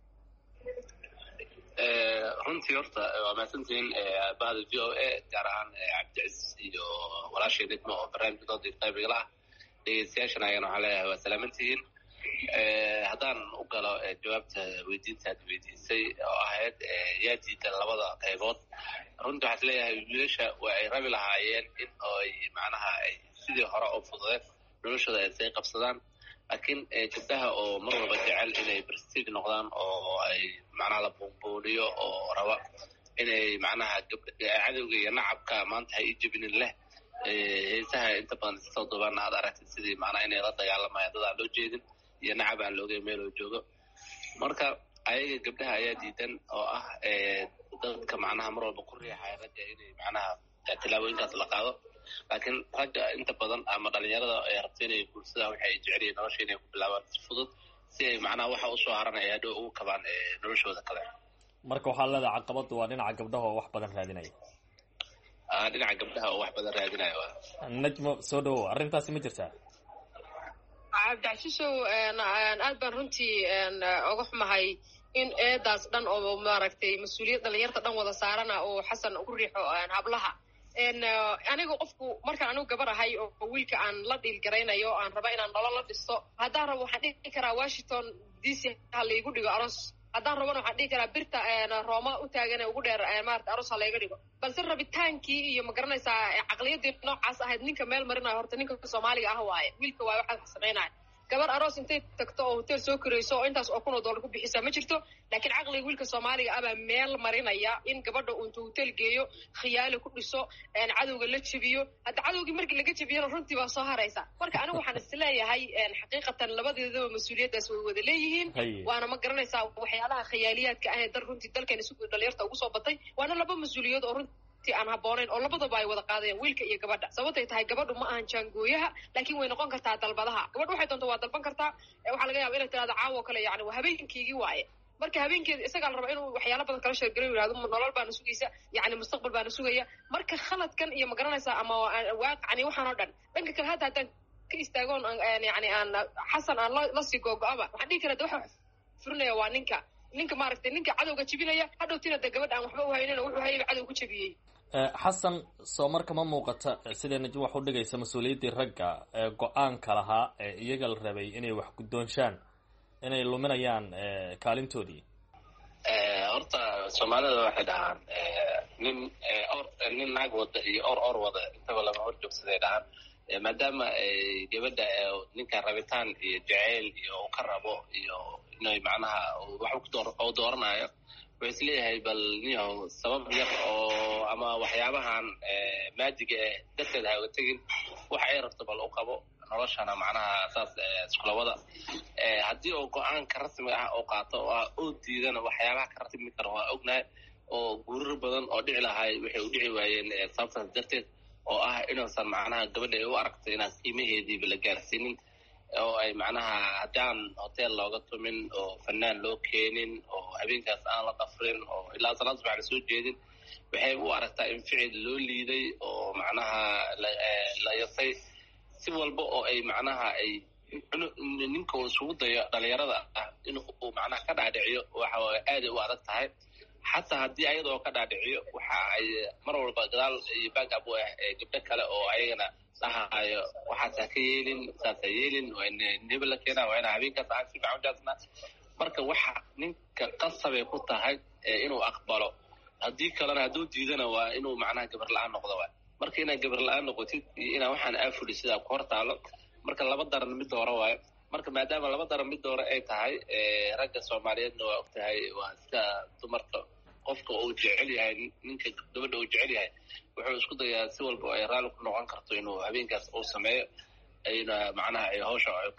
runtii horta waa mahadsantihiin bahda v o a gaar ahaan cabdicasiis iyo walaashay nidmo oo barnaamijkoodii qaybiga lah dhegeystayaashan ayana waxaan leeyahay waa salaamantihiin haddaan u galo jawaabta weydiintaad weydiisay oo ahayd yaa diidan labada qaybood runtii waxaad leeyahay wiilasha waa ay rabi lahaayeen in ay macnaha ay sidii hore oo fududeen noloshooda ay say qabsadaan laakiin gabdaha oo mar walba jecel inay prestige noqdaan oo ay macnaha la buunbuuniyo oo raba inay macnaha cadowga iyo nacabka maanta ha ii jebinin leh heesaha inta badan isasoo duubana aad aragtid sidii macnaha inay la dagaalamayaan dad aan loo jeedin iyo nacab aan loogay meeloo joogo marka ayaga gabdhaha ayaa diidan oo ah dadka macnaha mar walba ku riixaya ragga inay macnaha tilaabooyinkaas la qaado laakiin ragga inta badan ama dhalinyarada ay rabto inay guursadaan waxay jecel yihiin nolosha inay ku bilaabaan si fudud si ay macnaha waxa usoo haranaya hadhow ugu kabaan noloshooda kale marka waxaa leedahay caqabadu waa dhinaca gabdhaha oo wax badan raadinaya dhinaca gabdhaha oo wax badan raadinaya najmo soo dhawow arrintaasi ma jirtaa cabdicasiisow aad baan runtii oga xumahay in eedaas dhan oo maaragtay mas-uuliyad dhalinyarta dhan wada saarana oo xasan ugu riixo hablaha aniga qofku markaan anigu gabar ahay oo wiilka aan la dhiilgaraynayo aan raba inaan nolol la dhisto haddaan rabo waxaan dhihi karaa washington dc ha laigu dhigo aroos haddaan rabana waxaan dhihi karaa birta rooma u taagan ugu dheer maarata aroos ha layga dhigo balse rabitaankii iyo magaranaysaa caqliyadii noocaas ahayd ninka meel marinayo horta ninka soomaaliga ah waaye wiilka waaye waxaa samaynaya gabar aroos intay tagto oo hotel soo korayso oo intaas oo kun oo dollar ku bixisa ma jirto laakiin caqliga wiilka soomaaliga ah baa meel marinaya in gabadha uu intuu hotel geeyo khiyaali ku dhiso cadowga la jebiyo hadda cadowgii markii laga jebiyana runtii baa soo haraysa marka anigu waxaan isleeyahay xaqiiqatan labadeedaba mas-uuliyaddaas way wada leeyihiin waana ma garanaysaa waxyaalaha khiyaaliyaadka ah ee runtii dalkeena si dhalinyarta ugu soo batay waana laba mas-uuliyaed oo runtii aan habboonayn oo labadaba ay wada qaadayaan wiilka iyo gabadha sababtay tahay gabadhu ma ahan jaangooyaha laakiin way noqon kartaa dalbadaha gabadha waxay doonto waa dalban kartaa waxaa laga yaaba inay tirahdo caawo kale yani waa habeenkiigii waaye marka habeenkeeda isagaa la rabaa inuu waxyaala badan kala sheergalayo yihahdo nolol baana sugaysa yani mustaqbal baana sugaya marka khaladkan iyo magaranaysaa ama waaqacni waxaan oo dhan dhanka kale hadda haddaan ka istaagoon yani aan xasan aan lasii googo-aba waxaan dhihi karaa de waxa furinaya waa ninka maaragtay ninka cadowga jebinaya hadhowtina de gabadha aan waxba uhaynina wuxuu hayaba cadow ku jebiyey xasan soo marka ma muuqata sidee najim wax u dhigaysa mas-uuliyaddii ragga ee go-aanka lahaa ee iyaga la rabay inay wax guddoonshaan inay luminayaan kaalintoodii horta soomaalida waxay dhahaan nin naag wada iyo or wada intaba lama hor joogsaday dhahaan maadaama gabadha ninka rabitaan iyo jaceyl iyo uu ka rabo iyo inay macnaha wax u dooranayo wuxuu is leeyahay bal niyahow sabab yar oo ama waxyaabahan maadiga darteed ha uga tegin waxa ay rabto bal u qabo noloshana macnaha saas iskula wada haddii oo go-aanka rasmiga ah oo qaato oo diidana waxyaabaha ka ratimi kara waa ognahay oo guurar badan oo dhici lahay waxay u dhici waayeen sababtaas darteed oo ah inuusan macnaha gabadha ay u aragtay inaan qiimaheediiba la gaarsiinin oo ay macnaha haddaan hotel looga tumin oo fanaan loo keenin oo habeenkaas aan la dhafrin oo ilaa salaad subax la soo jeedin waxay u aragtaa in ficil loo liiday oo macnaha la yasay si walba oo ay macnaha ay ninka uu isugu dayo dhalinyarada ah inuu macnaha ka dhaadhiciyo waxa aaday u adag tahay xataa haddii ayadoo ka dhaadhiciyo waxa ay mar walba gadaal iyo back-up u ah gabdho kale oo ayagana dhahayo waxaas ha ka yeelin saas ha yeelin waa in hebel la keenaa waa ina habeenkaas aan si fiican u jaasnaa marka waxa ninka qasabay ku tahay inuu aqbalo haddii kalena hadduu diidana waa inuu macnaha gabar la-aan noqdo waay marka inaad gabar la-aan noqotid iyo inaa waxaan aafuli sidaa ku hor taalo marka laba daran mid doora waayo marka maadaama laba daran mid doora ay tahay ragga soomaaliyeedna waa og tahay waa sida dumarka qofka uu jecel yahay ninka gabadha uu jecel yahay wuxuu isku dayaa si walba ay raalli ku noqon karto inuu habeenkaas uu sameeyo ayna macnaha ay hawsha ay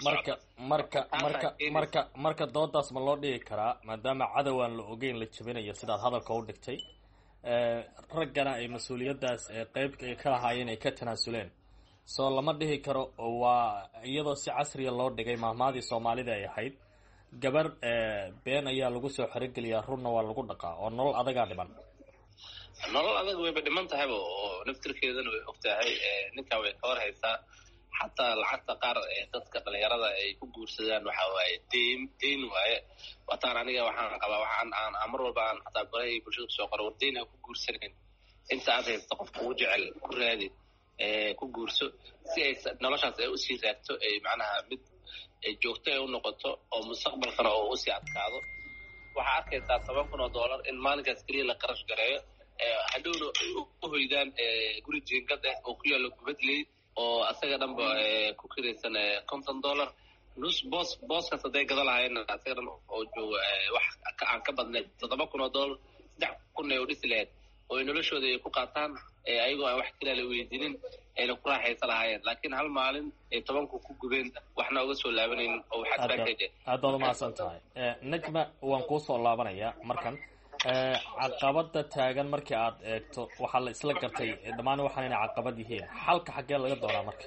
ku marka doodaas ma loo dhigi karaa maadaama cadowaan la ogeyn la jabinayo sidaad hadalka u dhigtay raggana ay mas-uuliyaddaas qayb ka lahaayeen ay ka tanaasuleen soo lama dhihi karo waa iyadoo si casriya loo dhigay mahmaadii soomaalida ay ahayd gabar been ayaa lagu soo xerogeliyaa runna waa lagu dhaqaa oo nolol adagaa dhiman nolol adag wayba dhiman tahayba oo naftirkeedana way og tahay ninkaa way ka hor haysaa xataa lacagta qaar dadka dhalinyarada ay ku guursadaan waxa waaye deyn waaye wataan aniga waxaan qabaa waxaan mar walba aan xataa barahay bulshada kusoo qoro war deyn aan ku guursanayn inta aad haysta qofka ugu jecel ku raadi ku guurso si ay noloshaas ay usii raagto ay macnaha mid joogto ay u noqoto oo mustaqbalkana oo usii adkaado waxaa arkaysaa $7,000 in maalinkaas keliya la qarash gareeyo hadhowna u hoydaan guri jiingad ah oo ku yaalla gubadley oo asaga dhanba ku kiraysan $50 nus booskaas hadday gada lahayn asaga dhan oo jooga wax aan ka badnayd $7,000 3,000 ay u dhisi lahayd oo ay noloshooda ay ku qaataan ayagoo aan wax kala la weydiinin ayna ku raaxaysa lahaayeen laakiin hal maalin ay 10 ku gubeen waxna uga soo laabanaynin oo waxaad baakayde aad baad umahadsan tahay najma waan kuu soo laabanayaa markan caqabada taagan markii aad eegto waxaa la isla gartay dhammaan waxaan inay caqabad yihiin xalka xaggee laga doonaa marka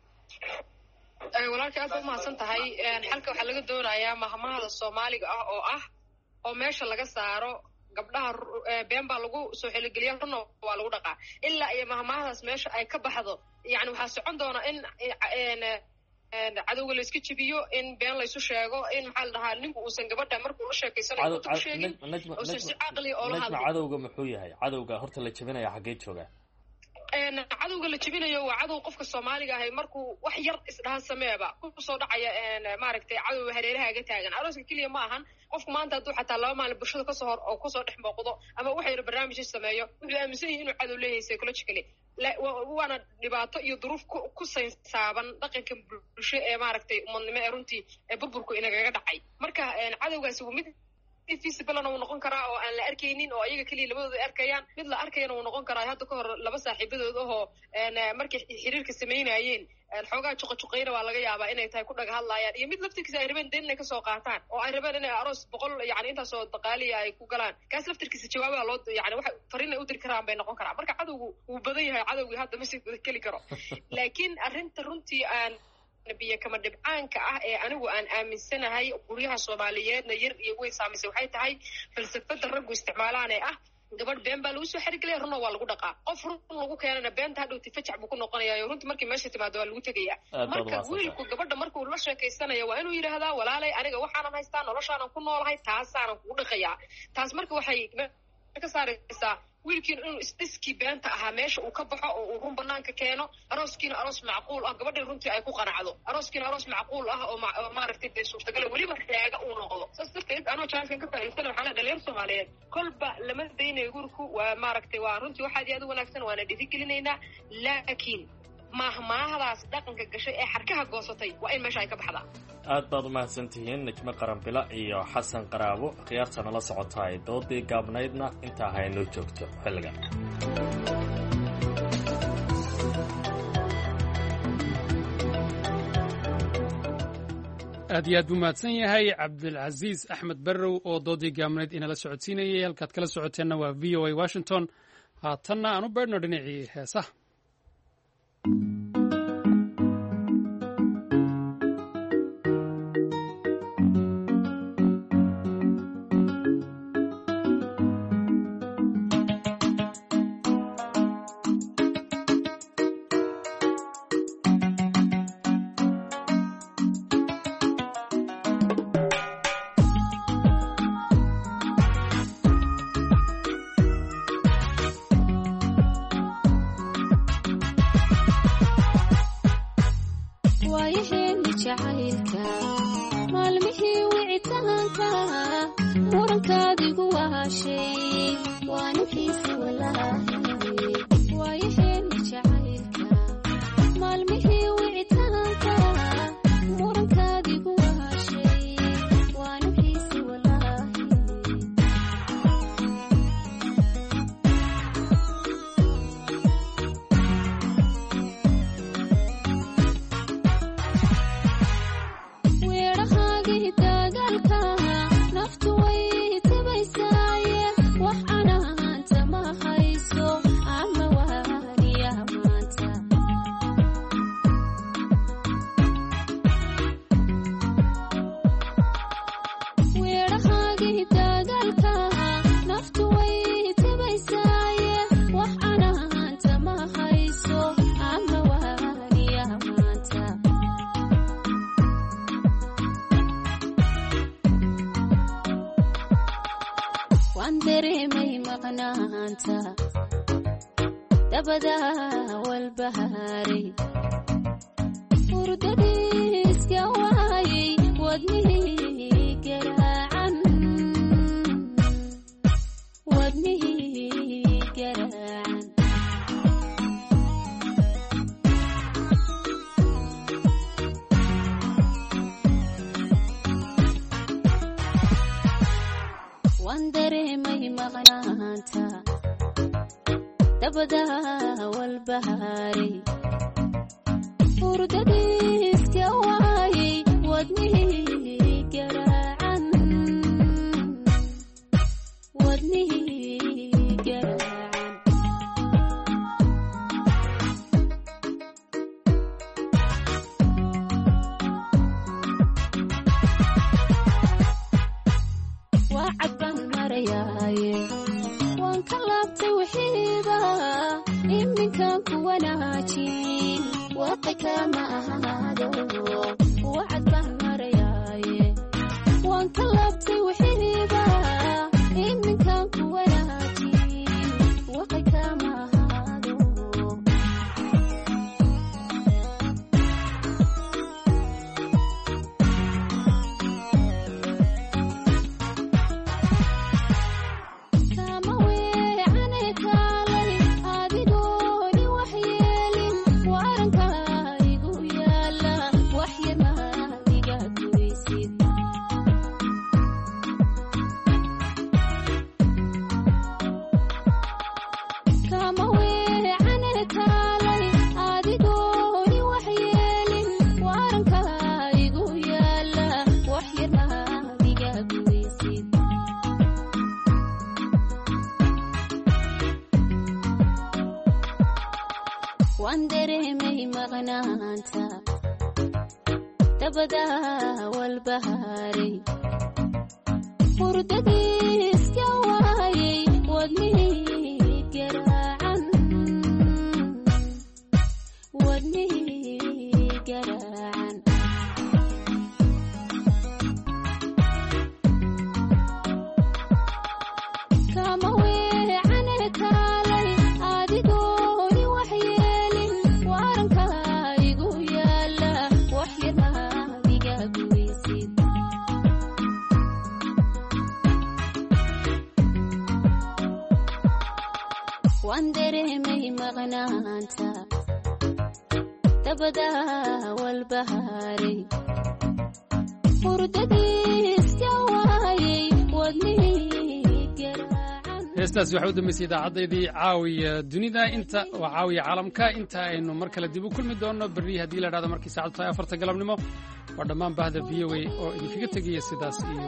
walaalkii aad baad umahadsan tahay xalka waxaa laga doonayaa mahmahada soomaaliga ah oo meesha laga saaro gabdhaha been baa lagu soo xeligeliya runna waa lagu dhaqaa ilaa iyo mahmahadaas meesha ay ka baxdo yani waxaa socon doona in cadowga layska jebiyo in been laysu sheego in maxaa la dhahaa ninku uusan gabadha markuu la sheekaysanayo u sheegin uusan si caqli oo la hadlo cadowga muxuu yahay cadowga horta la jebinaya xaggee joogaa cadowga la jebinayo waa cadow qofka soomaaliga ahay markuu wax yar isdhahan sameeba kusoo dhacaya maaragtay cadowga hareerahaaga taagan arooska keliya ma ahan qofku maanta hadduu xataa 2 maalin bulshada kasoo hor oo kusoo dhex muuqdo ama wax yar barnaamijyo sameeyo wuxuu aaminsan yahay inuu cadow leeyahay psychologically waana dhibaato iyo duruuf ku saynsaaban dhaqanka bulsho ee maaragtay umadnimo ee runtii ee burburku inagaga dhacay marka cadowgaasi waa mid visiblena wuu noqon karaa oo aan la arkaynin oo ayaga keliya labadooda ay arkayaan mid la arkayana wuu noqon karaa hadda ka hor 2 saaxiibadood ahoo markay xiriirka samaynayeen xoogaa juqajuqayna waa laga yaabaa inay tahay ku dhaga hadlaayaan iyo mid laftirkiisa ay rabeen deen inay kasoo qaataan oo ay rabeen inay aroos 100 yani intaasoo daqaaliya ay ku galaan kaas laftirkiisa jawaabaha loo yani waxa fariin ay u diri karaan bay noqon karaa marka cadowgu wuu badan yahay cadowgii hadda ma sii keli karo laakiin arrinta runtii aan biyo kama dhibcaanka ah ee anigu aan aaminsanahay guryaha soomaaliyeedna yar iyo weyn saamaysay waxay tahay falsafada raggu isticmaalaan ee ah gabadh been baa lagu soo xerigelaya runna waa lagu dhaqaa qof run lagu keenana beenta hadhowti fajac buu ku noqonayaa runtii markii meesha timaado waa lagu tegaya marka wiilku gabadha markuu la sheekaysanayo waa inuu yidhaahdaa walaalay aniga waxaanan haystaa noloshaanan ku noolahay taasaanan kugu dhaqayaa taas marka waxay ka saaraysaa wiilkiina inuu isdhiskii beenta ahaa meesha uu ka baxo oo uu run banaanka keeno arooskiina aroos macquul ah gabadha runtii ay ku qanacdo arooskiina aroos macquul ah oo maaragtay dee suurtagala weliba raaga uu noqdo saas darteed anoo jaankan ka faa'iidsana waxaa la dhalinyar soomaaliyeed kolba lama daynayo gurku waa maaragtay waa runtii waxaad iyo aad u wanaagsan waana dhiirigelinaynaa laakiin mahmaahadaas dhaqanka gashay ee xarkaha goosatay waa in meesha ay ka baxdaa aad baad umahadsan tihiin najmo qaranbila iyo xasan qaraabo khiyaarta nala socotaay doodii gaabnaydna intaa haynoo joogto xilligan aad iyo aad buu mahadsan yahay cabdilcasiis axmed barrow oo doodii gaabneed inala socodsiinayay. halkaad kala socoteenna waa v o a washington. haatanna aan u beedhno dhinacii heesaha. heestaasi waxay u dambeysay idaacadeedii caawiya dunida inta waa caawiya caalamka inta aynu mar kale dib u kulmi doonno berri haddii la dhahdo markii saacadu tahay 4 galabnimo waa dhammaan bahda VOA oo idinkaga tegaya sidaas iyo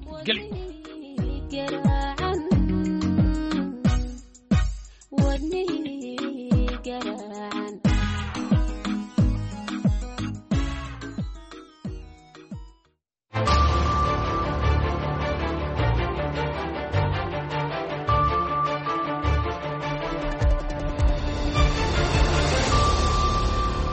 nabadgelyo